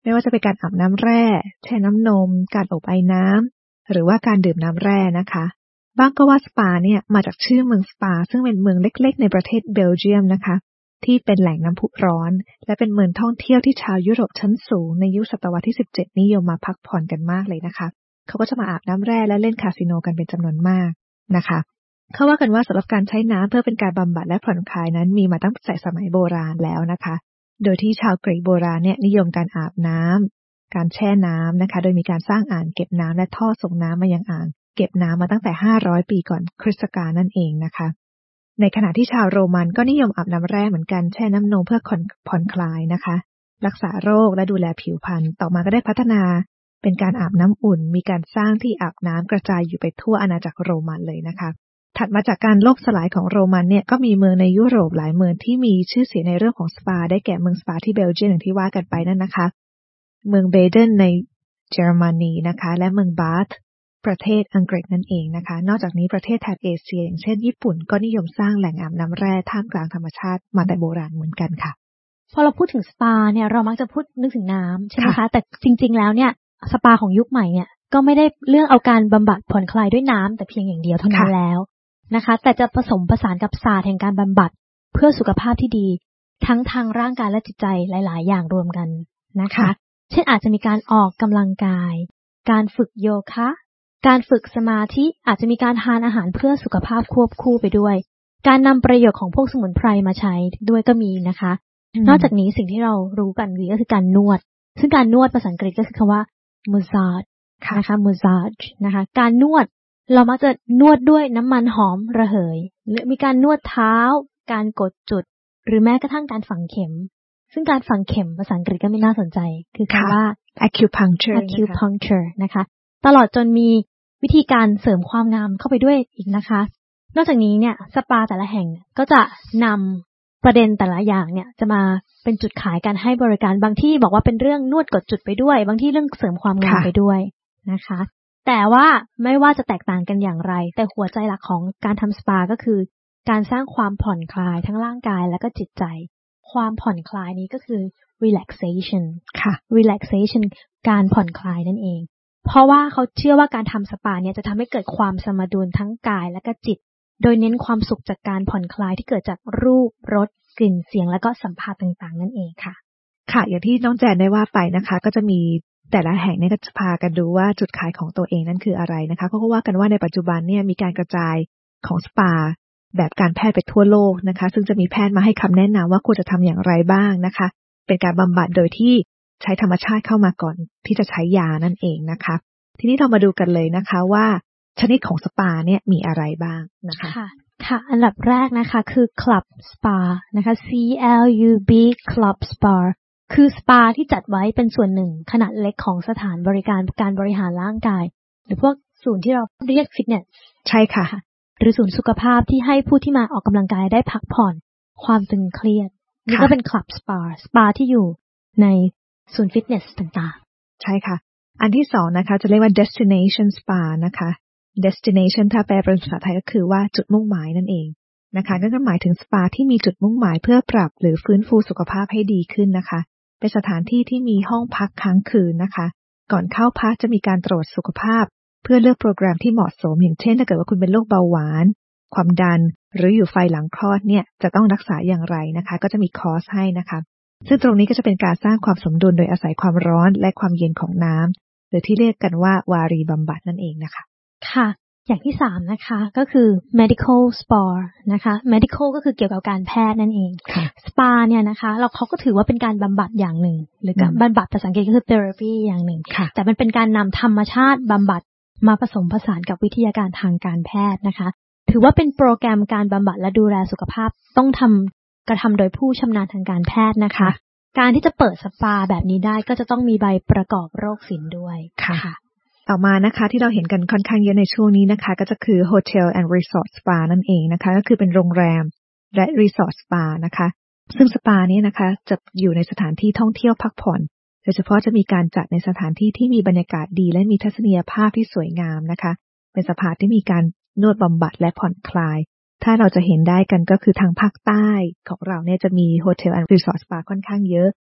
ไม่ว่าจะเป็นการอาบน้ำแร่แช่น้ำนมการอบไอน้ำหรือว่าการดื่มน้ำแร่นะคะบ้างก็ว่าสปาเนี่ยมาจากชื่อเมืองสปาซึ่งเป็นเมืองเล็กๆในประเทศเบลเยียมนะคะที่เป็นแหล่งน้ำพุร้อนและเป็นเมืองท่องเที่ยวที่ชาวยุโรปชั้นสูงในยุคศตวรรษที่สิบเจ็ดนิยมมาพักผ่อนกันมากเลยนะคะเขาก็จะมาอาบน้ำแร่และเล่นคาสิโนกันเป็นจำนวนมากนะคะเขาว่ากันว่าสำหรับการใช้น้ำเพื่อเป็นการบำบัดและผ่อนคลายนั้นมีมาตั้งแต่สมัยโบราณแล้วนะคะโดยที่ชาวกรีกโบราณเนี่ยนิยมการอาบน้ำการแช่น้ำนะคะโดยมีการสร้างอ่างเก็บน้ำและท่อส่งน้ำมายังอ่างเก็บน้ำมาตั้งแต่ห้าร้อยปีก่อนคริสตกาลนั่นเองนะคะในขณะที่ชาวโรมันก็นิยมอาบน้ำแร่เหมือนกันแช่น้ำนมเพื่อผ่อนคลายนะคะรักษาโรคและดูแลผิวพรรณต่อมาก็ได้พัฒนาเป็นการอาบน้ำอุ่นมีการสร้างที่อาบน้ำกระจายอยู่ไปทั่วอาณาจักรโรมันเลยนะคะถัดมาจากการล่มสลายของโรมันเนี่ยก็มีเมืองในยุโรปหลายเมืองที่มีชื่อเสียงในเรื่องของสปาได้แก่เมืองสปาที่เบลเยียมอย่างที่ว่ากันไปนั่นนะคะเมืองเบเดนในเยอรมนีนะคะและเมืองบาธประเทศอังกฤษนั่นเองนะคะนอกจากนี้ประเทศแถบเอเชียอย่างเช่นญี่ปุ่นก็นิยมสร้างแหล่งอาบน้ำแร่ท่ามกลางธรรมชาติมาแต่โบราณเหมือนกันค่ะพอเราพูดถึงสปาเนี่ยเรามักจะพูดนึกถึงน้ำใช่ไหมคะแต่จริงๆแล้วเนี่ยสปาของยุคใหม่เนี่ยก็ไม่ได้เรื่องเอาการบำบัดผ่อนคลายด้วยน้ำแต่เพียงอย่างเดียวเท่านั้นแล้วนะคะแต่จะผสมผสานกับศาสตร์แห่งการบำบัดเพื่อสุขภาพที่ดีทั้งทางร่างกายและจิตใจหลายๆอย่างรวมกันนะคะเช่นอาจจะมีการออกกำลังกายการฝึกโยคะการฝึกสมาธิอาจจะมีการทานอาหารเพื่อสุขภาพควบคู่ไปด้วยการนำประโยชน์ของพวกสมุนไพรมาใช้ด้วยก็มีนะคะนอกจากนี้สิ่งที่เรารู้กันดีก็คือการนวดซึ่งการนวดภาษาอังกฤษก็คือคำว่า massage นะคะ massage นะคะการนวดเรามักจะนวดด้วยน้ำมันหอมระเหยหรือมีการนวดเท้าการกดจุดหรือแม้กระทั่งการฝังเข็มซึ่งการฝังเข็มภาษาอังกฤษก็ไม่น่าสนใจคือคำว่า acupuncture acupuncture นะคะตลอดจนมีวิธีการเสริมความงามเข้าไปด้วยอีกนะคะนอกจากนี้เนี่ยสปาแต่ละแห่งก็จะนำประเด็นแต่ละอย่างเนี่ยจะมาเป็นจุดขายการให้บริการบางที่บอกว่าเป็นเรื่องนวดกดจุดไปด้วยบางที่เรื่องเสริมความงามไปด้วยนะคะแต่ว่าไม่ว่าจะแตกต่างกันอย่างไรแต่หัวใจหลักของการทำสปาก็คือการสร้างความผ่อนคลายทั้งร่างกายและก็จิตใจความผ่อนคลายนี้ก็คือ relaxation ค่ะ relaxation การผ่อนคลายนั่นเองเพราะว่าเขาเชื่อว่าการทำสปาเนี่ยจะทำให้เกิดความสมดุลทั้งกายและก็จิตโดยเน้นความสุขจากการผ่อนคลายที่เกิดจากรูปรสกลิ่นเสียงและก็สัมผัสต่างๆนั่นเองค่ะค่ะอย่างที่น้องแจนได้ว่าไปนะคะก็จะมีแต่ละแห่งเนี่ยก็จะพากันดูว่าจุดขายของตัวเองนั้นคืออะไรนะคะเขาก็ว่ากันว่าในปัจจุบันเนี่ยมีการกระจายของสปาแบบการแพทย์ไปทั่วโลกนะคะซึ่งจะมีแพทย์มาให้คำแนะนำว่าควรจะทำอย่างไรบ้างนะคะเป็นการบำบัดโดยที่ใช้ธรรมชาติเข้ามาก่อนที่จะใช้ยานั่นเองนะคะทีนี้เรามาดูกันเลยนะคะว่าชนิดของสปาเนี่ยมีอะไรบ้างนะคะค่ะค่ะอันดับแรกนะคะคือ Club Spa นะคะ C L U B Club Spa คือสปาที่จัดไว้เป็นส่วนหนึ่งขนาดเล็กของสถานบริการการบริหารร่างกายหรือพวกศูนย์ที่เราเรียกฟิตเนสใช่ค่ะหรือศูนย์สุขภาพที่ให้ผู้ที่มาออกกำลังกายได้พักผ่อนความตึงเครียดนี่ก็เป็น Club Spa สปาที่อยู่ในศูนย์ฟิตเนสต่างๆใช่ค่ะอันที่สองนะคะจะเรียกว่า destination spa นะคะ destination ถ้าแปลเป็นภาษาไทยก็คือว่าจุดมุ่งหมายนั่นเองนะคะนั่นก็หมายถึงสปาที่มีจุดมุ่งหมายเพื่อปรับหรือฟื้นฟูสุขภาพให้ดีขึ้นนะคะเป็นสถานที่ที่มีห้องพักค้างคืนนะคะก่อนเข้าพักจะมีการตรวจสุขภาพเพื่อเลือกโปรแกรมที่เหมาะสมอย่างเช่นถ้าเกิดว่าคุณเป็นโรคเบาหวานความดันหรืออยู่ไฟหลังคลอดเนี่ยจะต้องรักษาอย่างไรนะคะก็จะมีคอร์สให้นะคะซึ่งตรงนี้ก็จะเป็นการสร้างความสมดุลโดยอาศัยความร้อนและความเย็นของน้ำหรือที่เรียกกันว่าวารีบำบัดนั่นเองนะคะค่ะอย่างที่สามนะคะก็คือ medical spa นะคะ medical ก็คือเกี่ยวกับการแพทย์นั่นเอง spa เนี่ยนะคะเราเขาก็ถือว่าเป็นการบำบัดอย่างหนึ่งหรือการบำบัดภาษาอังกฤษก็คือ therapy อย่างหนึ่งแต่มันเป็นการนำธรรมชาติบำบัดมาผสมผสานกับวิทยาการทางการแพทย์นะคะถือว่าเป็นโปรแกรมการบำบัดและดูแลสุขภาพต้องทำกระทำโดยผู้ชำนาญทางการแพทย์นะคะการที่จะเปิดสปาแบบนี้ได้ก็จะต้องมีใบประกอบโรคศิลป์ด้วยค่ะต่อมานะคะที่เราเห็นกันค่อนข้างเยอะในช่วงนี้นะคะก็จะคือ Hotel and Resort Spa นั่นเองนะคะก็คือเป็นโรงแรมและ Resort Spa นะคะซึ่งสปานี้นะคะจะอยู่ในสถานที่ท่องเที่ยวพักผ่อนโดยเฉพาะจะมีการจัดในสถานที่ที่มีบรรยากาศดีและมีทัศนียภาพที่สวยงามนะคะเป็นสถานที่มีการนวดบำบัดและผ่อนคลายถ้าเราจะเห็นได้กันก็คือทางภาคใต้ของเราเนี่ยจะมี Hotel and Resort Spa ค่อนข้างเยอะ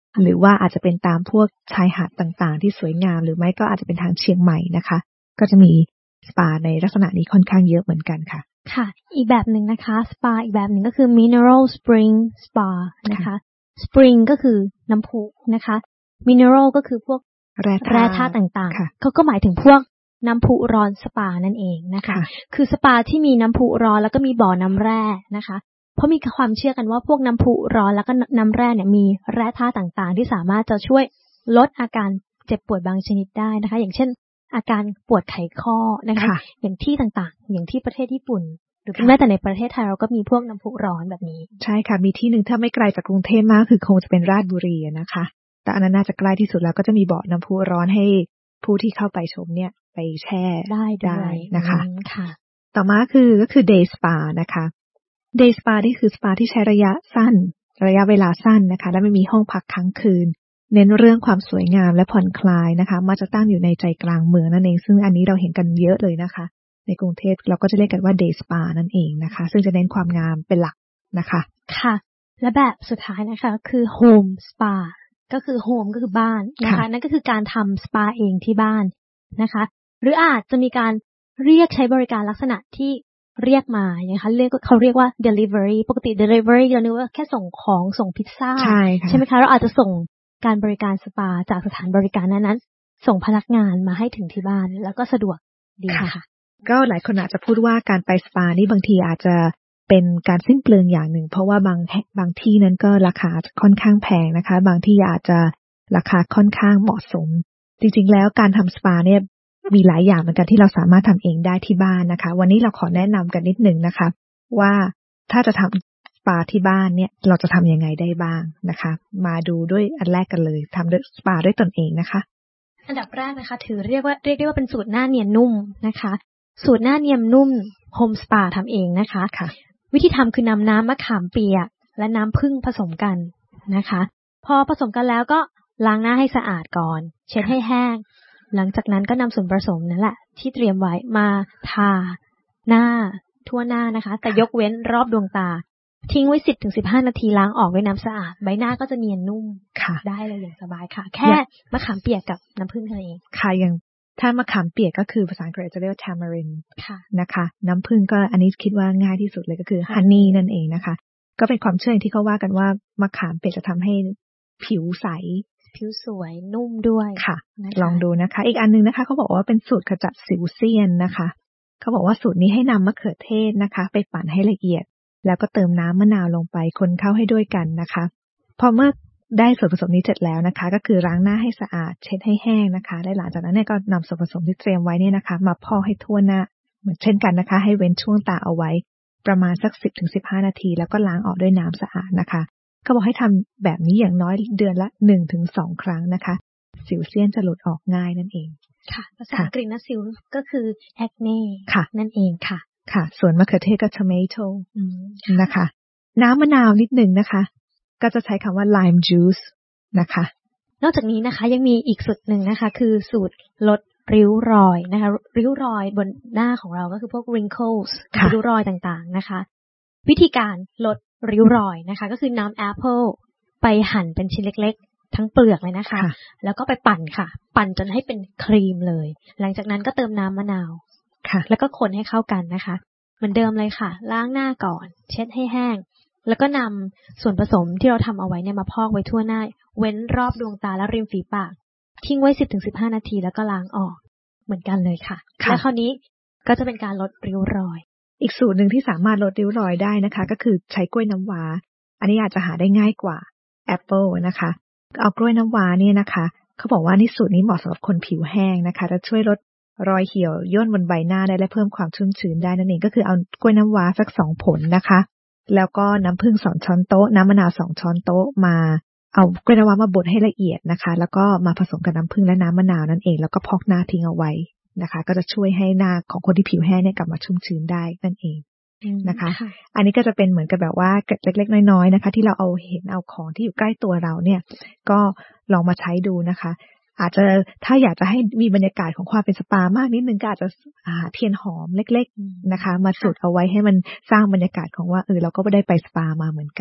หรือว่าอาจจะเป็นตามพวกชายหาดต่างๆที่สวยงามหรือไม่ก็อาจจะเป็นทางเชียงใหม่นะคะก็จะมีสปาในลักษณะนี้ค่อนข้างเยอะเหมือนกันค่ะค่ะอีกแบบหนึ่งนะคะสปาอีกแบบหนึ่งก็คือ mineral spring spa นะคะ spring ก็คือน้ำพุนะคะ mineral ก็คือพวกแร่ธาตุต่างๆเขาก็หมายถึงพวกน้ำพุร้อนสปานั่นเองนะคะคือสปาที่มีน้ำพุร้อนแล้วก็มีบ่อน้ำแร่นะคะเพราะมีความเชื่อกันว่าพวกน้ำพุร้อนแล้วก็น้ำแร่เนี่ยมีแร่ธาตุต่างๆที่สามารถจะช่วยลดอาการเจ็บปวดบางชนิดได้นะคะอย่างเช่นอาการปวดไขข้อนะคะอย่างที่ต่างๆอย่างที่ประเทศญี่ปุ่นหรือแม้แต่ในประเทศไทยเราก็มีพวกน้ำพุร้อนแบบนี้ใช่ค่ะมีที่หนึ่งถ้าไม่ไกลจากกรุงเทพมากคือคงจะเป็นราชบุรีนะคะแต่อันนั้นน่าจะใกล้ที่สุดแล้วก็จะมีบ่อน้ำพุร้อนให้ผู้ที่เข้าไปชมเนี่ยไปแช่ได้ได้นะคะค่ะต่อมาคือก็คือ day spa นะคะ day spa นี่คือสปาที่ใช้ระยะสั้นระยะเวลาสั้นนะคะและไม่มีห้องพักค้างคืนเน้นเรื่องความสวยงามและผ่อนคลายนะคะมักจะตั้งอยู่ในใจกลางเมืองนั่นเองซึ่งอันนี้เราเห็นกันเยอะเลยนะคะในกรุงเทพเราก็จะเรียกกันว่า day spa นั่นเองนะคะซึ่งจะเน้นความงามเป็นหลักนะคะค่ะและแบบสุดท้ายนะคะคือ home spa ก็คือ home ก็คือบ้านนะคะนั่นก็คือการทำสปาเองที่บ้านนะคะหรืออาจจะมีการเรียกใช้บริการลักษณะที่เรียกมานะคะเรียกเขาเรียกว่า delivery ปกติ delivery เรานึกว่าแค่ส่งของส่งพิซซ่าใช่ใช่ไหมคะเราอาจจะส่งการบริการสปาจากสถานบริการนั้นๆส่งพนักงานมาให้ถึงที่บ้านแล้วก็สะดวกดีค่ะก็หลายคนอาจจะพูดว่าการไปสปานี่บางทีอาจจะเป็นการสิ้นเปลืองอย่างหนึ่งเพราะว่าบางบางที่นั้นก็ราคาค่อนข้างแพงนะคะบางที่อาจจะราคาค่อนข้างเหมาะสมจริงๆแล้วการทำสปาเนี่ยมีหลายอย่างเหมือนกันที่เราสามารถทำเองได้ที่บ้านนะคะวันนี้เราขอแนะนำกันนิดหนึ่งนะคะว่าถ้าจะทำสปาที่บ้านเนี่ยเราจะทำยังไงได้บ้างนะคะมาดูด้วยอันแรกกันเลยทำด้วยสปาด้วยตนเองนะคะอันดับแรกนะคะถือเรียกว่าเรียกได้ว่าเป็นสูตรหน้าเนียนนุ่มนะคะสูตรหน้าเนียนนุ่มโฮมสปาทำเองนะคะวิธีทำคือนำน้ำมะขามเปียกและน้ำผึ้งผสมกันนะคะพอผสมกันแล้วก็ล้างหน้าให้สะอาดก่อนเช็ดให้แห้งหลังจากนั้นก็นำส่วนผสมนั่นแหละที่เตรียมไว้มาทาหน้าทั่วหน้านะคะแต่ยกเว้นรอบดวงตาทิ้งไว้ สิบถึงสิบห้า นาทีล้างออกด้วยน้ำสะอาดใบหน้าก็จะเนียนนุ่มได้เลยอย่างสบายค่ะแค่มะขามเปียกกับน้ำผึ้งเท่านั้นเองค่ะอย่างถ้ามะขามเปียกก็คือภาษาอังกฤษจะเรียกว่า tamarind นะคะน้ำผึ้งก็อันนี้คิดว่าง่ายที่สุดเลยก็คือ honey นั่นเองนะคะก็เป็นความเชื่อที่เขาว่ากันว่ามะขามเปียกจะทำให้ผิวใสผิวสวยนุ่มด้วยค่ะลองดูนะคะอีกอันนึงนะคะเขาบอกว่าเป็นสูตรขจัดสิวเซียนนะคะเขาบอกว่าสูตรนี้ให้นำมะเขือเทศนะคะไปปั่นให้ละเอียดแล้วก็เติมน้ำมะนาวลงไปคนเข้าให้ด้วยกันนะคะพอเมื่อได้ส่วนผสมนี้เสร็จแล้วนะคะก็คือล้างหน้าให้สะอาดเช็ดให้แห้งนะคะและหลังจากนั้นเนี่ยก็นำส่วนผสมที่เตรียมไว้เนี่ยนะคะมาพอกให้ทั่วหน้าเหมือนเช่นกันนะคะให้เว้นช่วงตาเอาไว้ประมาณสัก สิบถึงสิบห้า นาทีแล้วก็ล้างออกด้วยน้ำสะอาดนะคะเขาบอกให้ทำแบบนี้อย่างน้อยเดือนละ หนึ่งถึงสอง ครั้งนะคะสิวเซียนจะหลุดออกง่ายนั่นเองค่ะภาษาอังกฤษนะสิวก็คือ acne นั่นเองค่ะค่ะส่วนมะเขือเทศก็ tomato นะคะน้ำมะนาวนิดหนึ่งนะคะก็จะใช้คำว่า lime juice นะคะนอกจากนี้นะคะยังมีอีกสูตรหนึ่งนะคะคือสูตรลดริ้วรอยนะคะริ้วรอยบนหน้าของเราก็คือพวก wrinkles ริ้วรอยต่างๆนะคะวิธีการลดริ้วรอยนะคะก็คือนำแอปเปิลไปหั่นเป็นชิ้นเล็กๆทั้งเปลือกเลยนะคะแล้วก็ไปปั่นค่ะปั่นจนให้เป็นครีมเลยหลังจากนั้นก็เติมน้ำมะนาวแล้วก็คนให้เข้ากันนะคะเหมือนเดิมเลยค่ะล้างหน้าก่อนเช็ดให้แห้งแล้วก็นำส่วนผสมที่เราทำเอาไว้เนี่ยมาพอกไว้ทั่วหน้าเว้นรอบดวงตาและริมฝีปากทิ้งไว้ สิบถึงสิบห้า นาทีแล้วก็ล้างออกเหมือนกันเลยค่ะและคราวนี้ก็จะเป็นการลดริ้วรอยอีกสูตรหนึ่งที่สามารถลดริ้วรอยได้นะคะก็คือใช้กล้วยน้ำว้าอันนี้อาจจะหาได้ง่ายกว่าแอปเปิลนะคะเอากล้วยน้ำว้าเนี่ยนะคะเขาบอกว่านี่สูตรนี้เหมาะสำหรับคนผิวแห้งนะคะจะช่วยลดรอยเหี่ยวย่นบนใบหน้าได้และเพิ่มความชุ่มชื้นได้นั่นเองก็คือเอากล้วยน้ำว้าสักสองผลนะคะแล้วก็น้ำผึ้งสองช้อนโต๊ะน้ำมะนาวสองช้อนโต๊ะมาเอากล้วยน้ำว้ามาบดให้ละเอียดนะคะแล้วก็มาผสมกับน้ำผึ้งและน้ำมะนาวนั่นเองแล้วก็พอกหน้าทิ้งเอาไว้นะคะก็จะช่วยให้หน้าของคนที่ผิวแห้งเนี่ยกลับมาชุ่มชื้นได้นั่นเองนะคะอันนี้ก็จะเป็นเหมือนกับแบบว่าเล็กๆน้อยๆนะคะที่เราเอาเห็นเอาของที่อยู่ใกล้ตัวเราเนี่ยก็ลองมาใช้ดูนะคะอาจจะถ้าอยากจะให้มีบรรยากาศของความเป็นสปามากนิดนึงก็อาจจะหาเทียนหอมเล็กๆนะคะมาจุดเอาไว้ให้มันสร้างบรรยากาศของว่าเออเราก็ได้ไปสปามาเหมือนกัน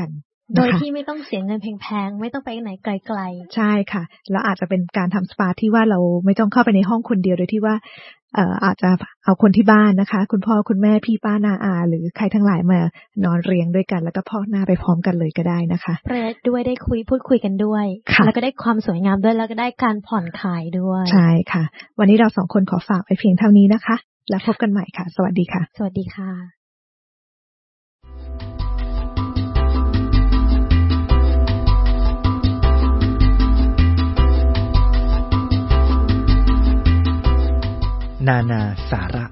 โดยที่ไม่ต้องเสียเงินแพงๆไม่ต้องไปไหนไกลๆใช่ค่ะแล้วอาจจะเป็นการทำสปาที่ว่าเราไม่ต้องเข้าไปในห้องคนเดียวโดยที่ว่าเอ่ออาจจะเอาคนที่บ้านนะคะคุณพ่อคุณแม่พี่ป้าน้าอาหรือใครทั้งหลายมานอนเรียงด้วยกันแล้วก็พอกหน้าไปพร้อมกันเลยก็ได้นะคะประหยัดด้วยได้คุยพูดคุยกันด้วยแล้วก็ได้ความสวยงามด้วยแล้วก็ได้การผ่อนคลายด้วยใช่ค่ะวันนี้เราสองคนขอฝากไปเพียงเท่านี้นะคะแล้วพบกันใหม่ค่ะสวัสดีค่ะสวัสดีค่ะนานาสาระ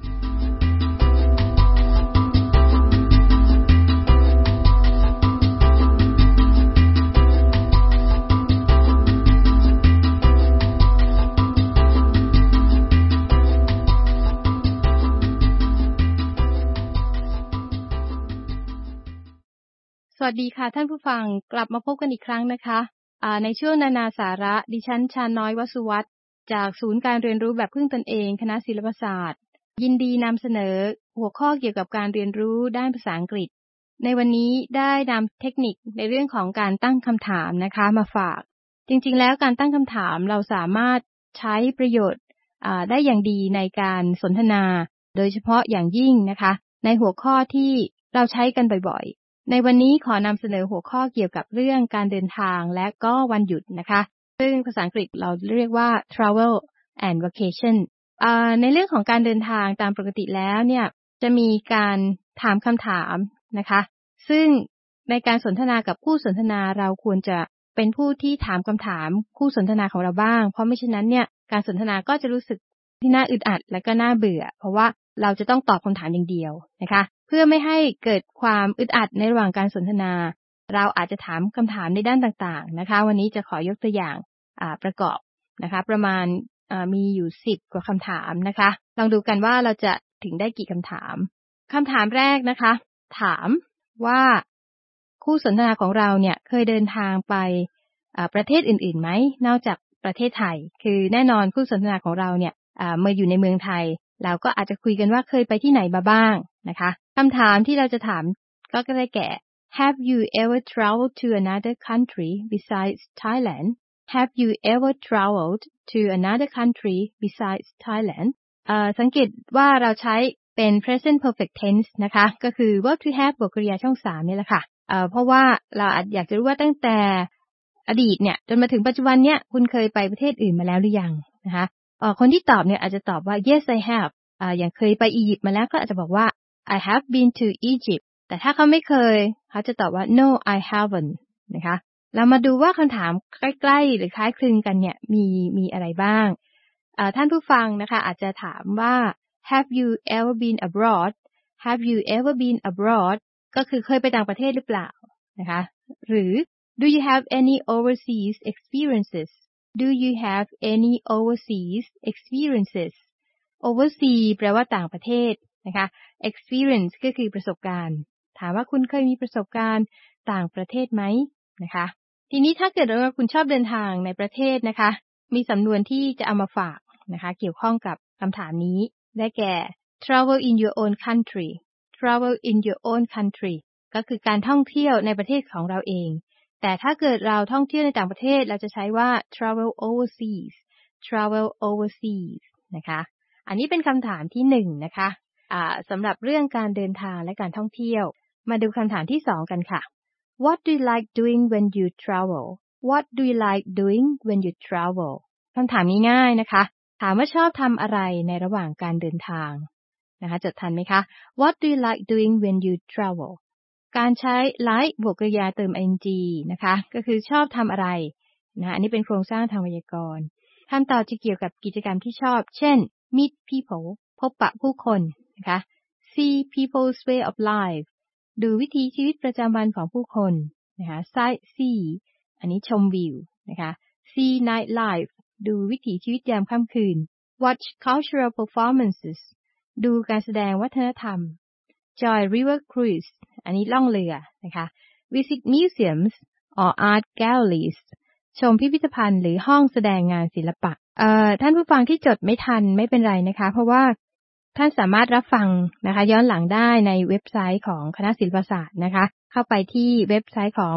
สวัสดีค่ะท่านผู้ฟังกลับมาพบกันอีกครั้งนะคะในช่วงนานาสาระดิฉันชาน้อยวสุวัฒน์จากศูนย์การเรียนรู้แบบพึ่งตนเองคณะศิลปศาสตร์ยินดีนำเสนอหัวข้อเกี่ยวกับการเรียนรู้ด้านภาษาอังกฤษในวันนี้ได้นำเทคนิคในเรื่องของการตั้งคำถามนะคะมาฝากจริงๆแล้วการตั้งคำถามเราสามารถใช้ประโยชน์ได้อย่างดีในการสนทนาโดยเฉพาะอย่างยิ่งนะคะในหัวข้อที่เราใช้กันบ่อยๆในวันนี้ขอนำเสนอหัวข้อเกี่ยวกับเรื่องการเดินทางและก็วันหยุดนะคะซึ่งภาษาอังกฤษเราเรียกว่า travel and vacation ในเรื่องของการเดินทางตามปกติแล้วเนี่ยจะมีการถามคำถามนะคะซึ่งในการสนทนากับคู่สนทนาเราควรจะเป็นผู้ที่ถามคำถามคู่สนทนาของเราบ้างเพราะไม่เช่นนั้นเนี่ยการสนทนาก็จะรู้สึกที่น่าอึดอัดและก็น่าเบื่อเพราะว่าเราจะต้องตอบคำถามอย่างเดียวนะคะเพื่อไม่ให้เกิดความอึดอัดในระหว่างการสนทนาเราอาจจะถามคำถามในด้านต่างๆนะคะวันนี้จะขอยกตัวอย่างประกอบนะคะประมาณมีอยู่สิบกว่าคำถามนะคะลองดูกันว่าเราจะถึงได้กี่คำถามคำถามแรกนะคะถามว่าคู่สนทนาของเราเนี่ยเคยเดินทางไปประเทศอื่นๆไหมนอกจากประเทศไทยคือแน่นอนคู่สนทนาของเราเนี่ยเมื่ออยู่ในเมืองไทยเราก็อาจจะคุยกันว่าเคยไปที่ไหนมาบ้างนะคะคำถามที่เราจะถามก็ได้แก่ Have you ever traveled to another country besides Thailand Have you ever traveled to another country besides Thailand เอ่อสังเกตว่าเราใช้เป็น present perfect tense นะคะก็คือ verb to have บวกกริยาช่องสามนี่แหละค่ะเอ่อเพราะว่าเราอาจอยากจะรู้ว่าตั้งแต่อดีตเนี่ยจนมาถึงปัจจุบันเนี่ยคุณเคยไปประเทศอื่นมาแล้วหรือยังนะคะเอ่อคนที่ตอบเนี่ยอาจจะตอบว่า yes I have อ่าอย่างเคยไปอียิปต์มาแล้วก็อาจจะบอกว่า I have been to Egypt แต่ถ้าเขาไม่เคยเขาจะตอบว่า no I haven't นะคะเรามาดูว่าคำถามใกล้ๆหรือคล้ายคลึงกันเนี่ยมีมีอะไรบ้างท่านผู้ฟังนะคะอาจจะถามว่า Have you ever been abroad Have you ever been abroad ก็คือเคยไปต่างประเทศหรือเปล่านะคะหรือ Do you have any overseas experiences Do you have any overseas experiences overseas แปลว่าต่างประเทศนะคะ experience ก็คือประสบการณ์ถามว่าคุณเคยมีประสบการณ์ต่างประเทศไหมนะคะทีนี้ถ้าเกิดว่าคุณชอบเดินทางในประเทศนะคะมีสำนวนที่จะเอามาฝากนะคะเกี่ยวข้องกับคำถามนี้ได้แก่ travel in your own country travel in your own country ก็คือการท่องเที่ยวในประเทศของเราเองแต่ถ้าเกิดเราท่องเที่ยวในต่างประเทศเราจะใช้ว่า travel overseas travel overseas นะคะอันนี้เป็นคำถามที่หนึ่งนะคะอ่าสำหรับเรื่องการเดินทางและการท่องเที่ยวมาดูคำถามที่สองกันค่ะWhat do you like doing when you travel? What do you like doing when you travel? คำถามนี้ง่ายนะคะถามว่าชอบทำอะไรในระหว่างการเดินทางนะคะจดทันไหมคะ What do you like doing when you travel? การใช้ like บวกกริยาเติม ing นะคะก็คือชอบทำอะไรนะอันนี้เป็นโครงสร้างทางไวยากรณ์คำตอบจะเกี่ยวกับกิจกรรมที่ชอบเช่น meet people พบปะผู้คนนะคะ see people's way of lifeดูวิถีชีวิตประจำวันของผู้คนนะคะ sight see อันนี้ชมวิวนะคะ see night life ดูวิถีชีวิตยามค่ำคืน watch cultural performances ดูการแสดงวัฒนธรรม join river cruise อันนี้ล่องเรือนะคะ visit museums or art galleries ชมพิพิธภัณฑ์หรือห้องแสดงงานศิลปะเอ่อท่านผู้ฟังที่จดไม่ทันไม่เป็นไรนะคะเพราะว่าท่านสามารถรับฟังนะคะย้อนหลังได้ในเว็บไซต์ของคณะศิลปศาสตร์นะคะเข้าไปที่เว็บไซต์ของ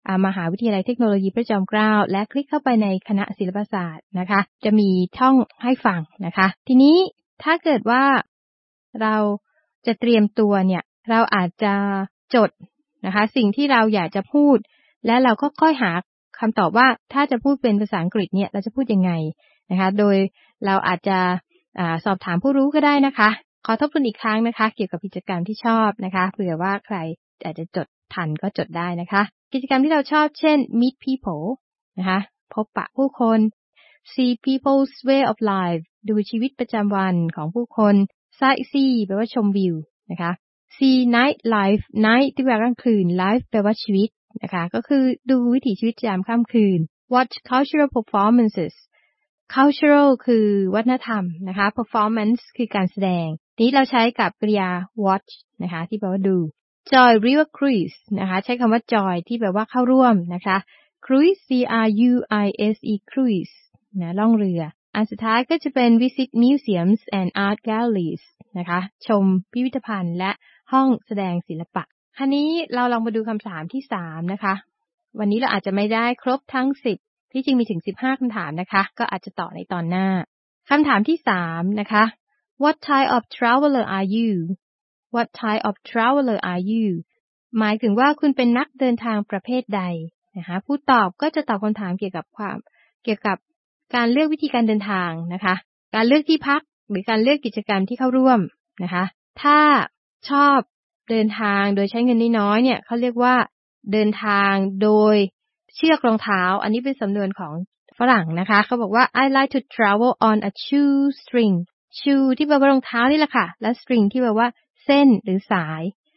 มหาวิทยาลัยเทคโนโลยีพระจอมเกล้าและคลิกเข้าไปในคณะศิลปศาสตร์นะคะจะมีช่องให้ฟังนะคะทีนี้ถ้าเกิดว่าเราจะเตรียมตัวเนี่ยเราอาจจะจดนะคะสิ่งที่เราอยากจะพูดและเราก็ค่อยหาคำตอบว่าถ้าจะพูดเป็นภาษาอังกฤษเนี่ยเราจะพูดยังไงนะคะโดยเราอาจจะอ่าสอบถามผู้รู้ก็ได้นะคะขอทบทวนอีกครั้งนะคะเกี่ยวกับกิจกรรมที่ชอบนะคะเผื่อว่าใครอาจจะจดทันก็จดได้นะคะกิจกรรมที่เราชอบเช่น meet people นะคะพบปะผู้คน see people's way of life ดูชีวิตประจำวันของผู้คน sight see แปลว่าชมวิวนะคะ see night life night ที่แปลว่ากลางคืน life แปลว่าชีวิตนะคะก็คือดูวิถีชีวิตยามค่ำคืน watch cultural performances cultural คือวัฒนธรรมนะคะ performance คือการแสดงนี้เราใช้กับกริยา watch นะคะที่แปลว่าดู joy river cruise นะคะใช้คำว่า joy ที่แปลว่าเข้าร่วมนะคะ cruise c r u i s e cruise นะล่องเรืออันสุดท้ายก็จะเป็น visit museums and art galleries นะคะชมพิพิธภัณฑ์และห้องแสดงศิลปะคราวนี้เราลองมาดูคำถามที่สามนะคะวันนี้เราอาจจะไม่ได้ครบทั้งสิบที่จริงมีถึงสิบห้าคำถามนะคะก็อาจจะต่อในตอนหน้าคำถามที่สามนะคะ What type of traveler are you What type of traveler are you หมายถึงว่าคุณเป็นนักเดินทางประเภทใดนะคะผู้ตอบก็จะตอบคำถามเกี่ยวกับความเกี่ยวกับการเลือกวิธีการเดินทางนะคะการเลือกที่พักหรือการเลือกกิจกรรมที่เข้าร่วมนะคะถ้าชอบเดินทางโดยใช้เงินน้อยๆเนี่ยเขาเรียกว่าเดินทางโดยเชือกรองเท้าอันนี้เป็นสำนวนของฝรั่งนะคะเขาบอกว่า I like to travel on a shoestring shoe ที่แปลว่ารองเท้านี่แหละค่ะและ string ที่แปลว่าเส้นหรือสาย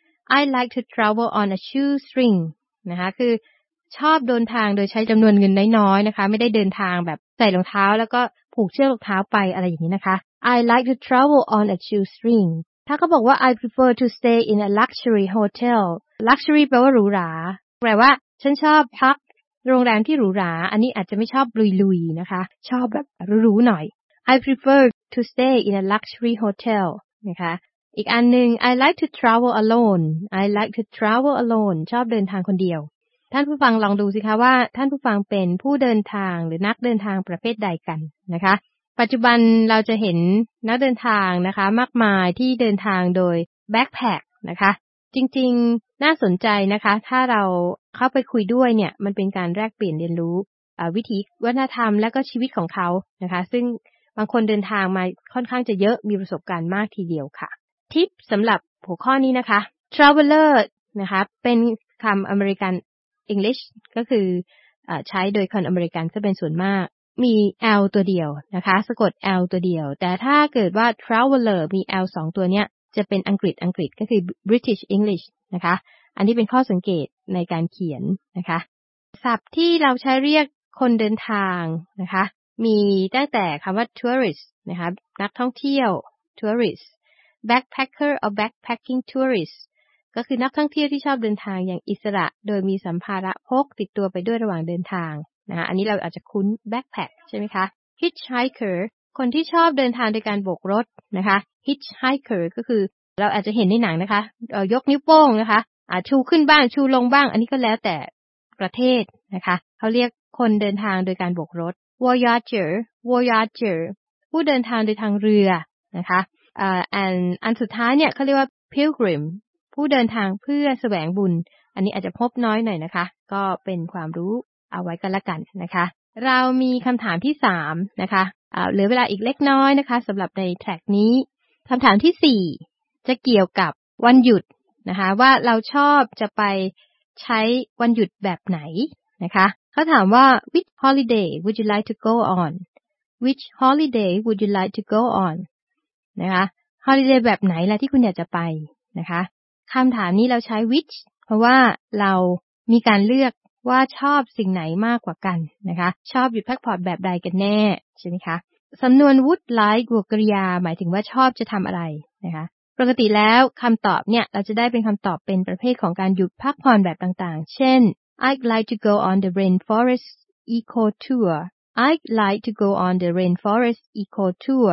I like to travel on a shoestring นะคะคือชอบเดินทางโดยใช้จำนวนเงินน้อยๆนะคะไม่ได้เดินทางแบบใส่รองเท้าแล้วก็ผูกเชือกรองเท้าไปอะไรอย่างนี้นะคะ I like to travel on a shoestring ถ้าเขาบอกว่า I prefer to stay in a luxury hotel luxury แปลว่าหรูหราแปลว่าฉันชอบพักโรงแรมที่หรูหราอันนี้อาจจะไม่ชอบลุยๆนะคะชอบแบบหรูๆหน่อย I prefer to stay in a luxury hotel นะคะอีกอันนึง I like to travel alone I like to travel alone ชอบเดินทางคนเดียวท่านผู้ฟังลองดูสิคะว่าท่านผู้ฟังเป็นผู้เดินทางหรือนักเดินทางประเภทใดกันนะคะปัจจุบันเราจะเห็นนักเดินทางนะคะมากมายที่เดินทางโดยแบ็คแพ็คนะคะจริงๆน่าสนใจนะคะถ้าเราเข้าไปคุยด้วยเนี่ยมันเป็นการแลกเปลี่ยนเรียนรู้วิถีวัฒนธรรมและก็ชีวิตของเขานะคะซึ่งบางคนเดินทางมาค่อนข้างจะเยอะมีประสบการณ์มากทีเดียวค่ะทิปสำหรับหัวข้อนี้นะคะ traveler นะคะเป็นคำอเมริกัน English ก็คือใช้โดยคนอเมริกันจะเป็นส่วนมากมี L ตัวเดียวนะคะสะกด L ตัวเดียวแต่ถ้าเกิดว่า traveler มี L สองตัวเนี้ยจะเป็นอังกฤษอังกฤษก็คือ British English นะคะอันนี้เป็นข้อสังเกตในการเขียนนะคะศัพท์ที่เราใช้เรียกคนเดินทางนะคะมีตั้งแต่คำว่า tourist นะคะนักท่องเที่ยว tourist backpacker or backpacking tourist ก็คือนักท่องเที่ยวที่ชอบเดินทางอย่างอิสระโดยมีสัมภาระพกติดตัวไปด้วยระหว่างเดินทางนะคะอันนี้เราอาจจะคุ้น backpack ใช่ไหมคะ hitchhiker คนที่ชอบเดินทางโดยการโบกรถนะคะ hitchhiker ก็คือเราอาจจะเห็นในหนังนะคะเอ่อยกนิ้วโป้งนะคะอ่าชูขึ้นบ้างชูลงบ้างอันนี้ก็แล้วแต่ประเทศนะคะเขาเรียกคนเดินทางโดยการโบกรถ voyager voyager ผู้เดินทางโดยทางเรือนะคะอ่าอันอันสุดท้ายเนี่ยเขาเรียกว่า pilgrim ผู้เดินทางเพื่อแสวงบุญอันนี้อาจจะพบน้อยหน่อยนะคะก็เป็นความรู้เอาไว้กันละกันนะคะเรามีคำถามที่สามนะคะอ่าเหลือเวลาอีกเล็กน้อยนะคะสำหรับในแทร็กนี้คำถามที่สี่จะเกี่ยวกับวันหยุดนะคะว่าเราชอบจะไปใช้วันหยุดแบบไหนนะคะเขาถามว่า which holiday would you like to go on which holiday would you like to go on นะคะ holiday แบบไหนล่ะที่คุณอยากจะไปนะคะคำถามนี้เราใช้ which เพราะว่าเรามีการเลือกว่าชอบสิ่งไหนมากกว่ากันนะคะชอบหยุดพักผ่อนแบบใดกันแน่ใช่ไหมคะสำนวน would like บวกกริยาหมายถึงว่าชอบจะทำอะไรนะคะปกติแล้วคำตอบเนี่ยเราจะได้เป็นคำตอบเป็นประเภทของการหยุดพักผ่อนแบบต่างๆเช่น I'd like to go on the rainforest eco tour I'd like to go on the rainforest eco tour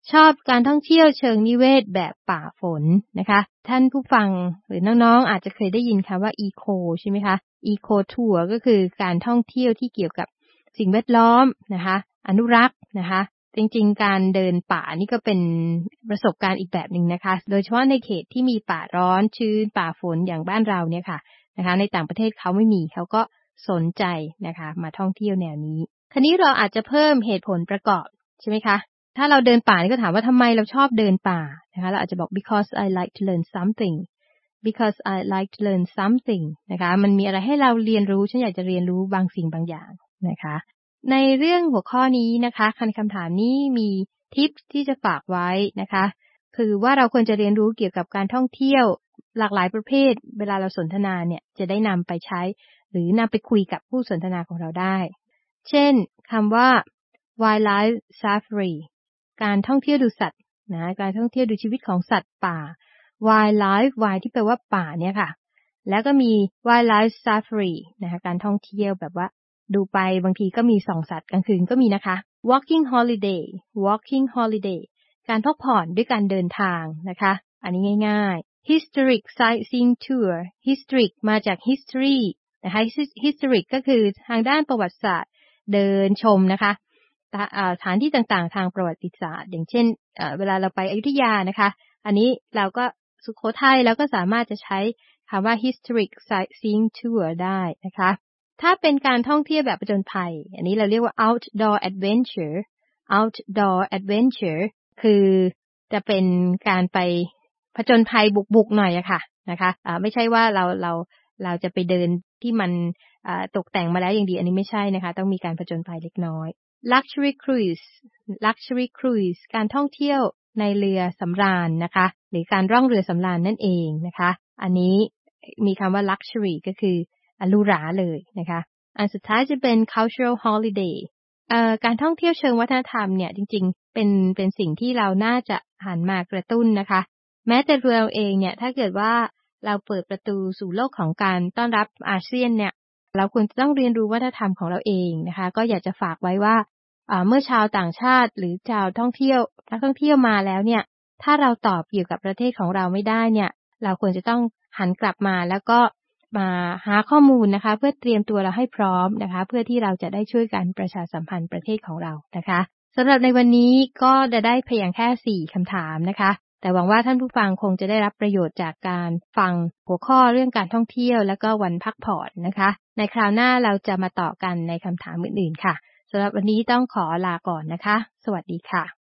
ชอบการท่องเที่ยวเชิงนิเวศแบบป่าฝนนะคะท่านผู้ฟังหรือน้องๆอาจจะเคยได้ยินคำว่าอีโคใช่ไหมคะอีโคทัวร์ก็คือการท่องเที่ยวที่เกี่ยวกับสิ่งแวดล้อมนะคะอนุรักษ์นะคะจริงๆการเดินป่านี่ก็เป็นประสบการณ์อีกแบบหนึ่งนะคะโดยเฉพาะในเขตที่มีป่าร้อนชื้นป่าฝนอย่างบ้านเราเนี่ยค่ะนะคะในต่างประเทศเขาไม่มีเขาก็สนใจนะคะมาท่องเที่ยวแนวนี้คราวนี้เราอาจจะเพิ่มเหตุผลประกอบใช่ไหมคะถ้าเราเดินป่านี่ก็ถามว่าทำไมเราชอบเดินป่านะคะเราอาจจะบอก because I like to learn something because I like to learn something นะคะมันมีอะไรให้เราเรียนรู้ฉันอยากจะเรียนรู้บางสิ่งบางอย่างนะคะในเรื่องหัวข้อนี้นะคะคำถามนี้มีทิปที่จะฝากไว้นะคะคือว่าเราควรจะเรียนรู้เกี่ยวกับการท่องเที่ยวหลากหลายประเภทเวลาเราสนทนาเนี่ยจะได้นำไปใช้หรือนำไปคุยกับผู้สนทนาของเราได้เช่นคำว่า wildlife safari การท่องเที่ยวดูสัตว์นะการท่องเที่ยวดูชีวิตของสัตว์ป่า wildlife wild ที่แปลว่าป่าเนี่ยค่ะแล้วก็มี wildlife safari นะคะการท่องเที่ยวแบบว่าดูไปบางทีก็มีส่องสัตว์กลางคืนก็มีนะคะ walking holiday walking holiday การพักผ่อนด้วยการเดินทางนะคะอันนี้ง่ายๆ historic sightseeing tour historic มาจาก history นะคะ historic ก็คือทางด้านประวัติศาสตร์เดินชมนะคะสถานที่ต่างๆทางประวัติศาสตร์อย่างเช่นเอ่อเวลาเราไปอยุธยานะคะอันนี้เราก็สุโขทัยเราก็สามารถจะใช้คำว่า historic sightseeing tour ได้นะคะถ้าเป็นการท่องเที่ยวแบบผจญภัยอันนี้เราเรียกว่า outdoor adventure outdoor adventure คือจะเป็นการไปผจญภัยบุกๆหน่อยอะค่ะนะคะอ่าไม่ใช่ว่าเราเราเราจะไปเดินที่มันอ่าตกแต่งมาแล้วอย่างดีอันนี้ไม่ใช่นะคะต้องมีการผจญภัยเล็กน้อย luxury cruise luxury cruise การท่องเที่ยวในเรือสำราญนะคะหรือการร่องเรือสำราญนั่นเองนะคะอันนี้มีคำว่า luxury ก็คือหรูหราเลยนะคะอันสุดท้ายจะเป็น cultural holiday เอ่อการท่องเที่ยวเชิงวัฒนธรรมเนี่ยจริงๆเป็นเป็นสิ่งที่เราน่าจะหันมากระตุ้นนะคะแม้แต่เราเองเนี่ยถ้าเกิดว่าเราเปิดประตูสู่โลกของการต้อนรับอาเซียนเนี่ยเราควรจะต้องเรียนรู้วัฒนธรรมของเราเองนะคะก็อยากจะฝากไว้ว่าเมื่อชาวต่างชาติหรือชาวท่องเที่ยวนักท่องเที่ยวมาแล้วเนี่ยถ้าเราตอบเกี่ยวกับประเทศของเราไม่ได้เนี่ยเราควรจะต้องหันกลับมาแล้วก็มาหาข้อมูลนะคะเพื่อเตรียมตัวเราให้พร้อมนะคะเพื่อที่เราจะได้ช่วยกันประชาสัมพันธ์ประเทศของเรานะคะสำหรับในวันนี้ก็จะได้เพียงแค่สี่คำถามนะคะแต่หวังว่าท่านผู้ฟังคงจะได้รับประโยชน์จากการฟังหัวข้อเรื่องการท่องเที่ยวและก็วันพักผ่อนนะคะในคราวหน้าเราจะมาต่อกันในคำถามอื่นๆค่ะสำหรับวันนี้ต้องขอลาก่อนนะคะสวัสดีค่ะ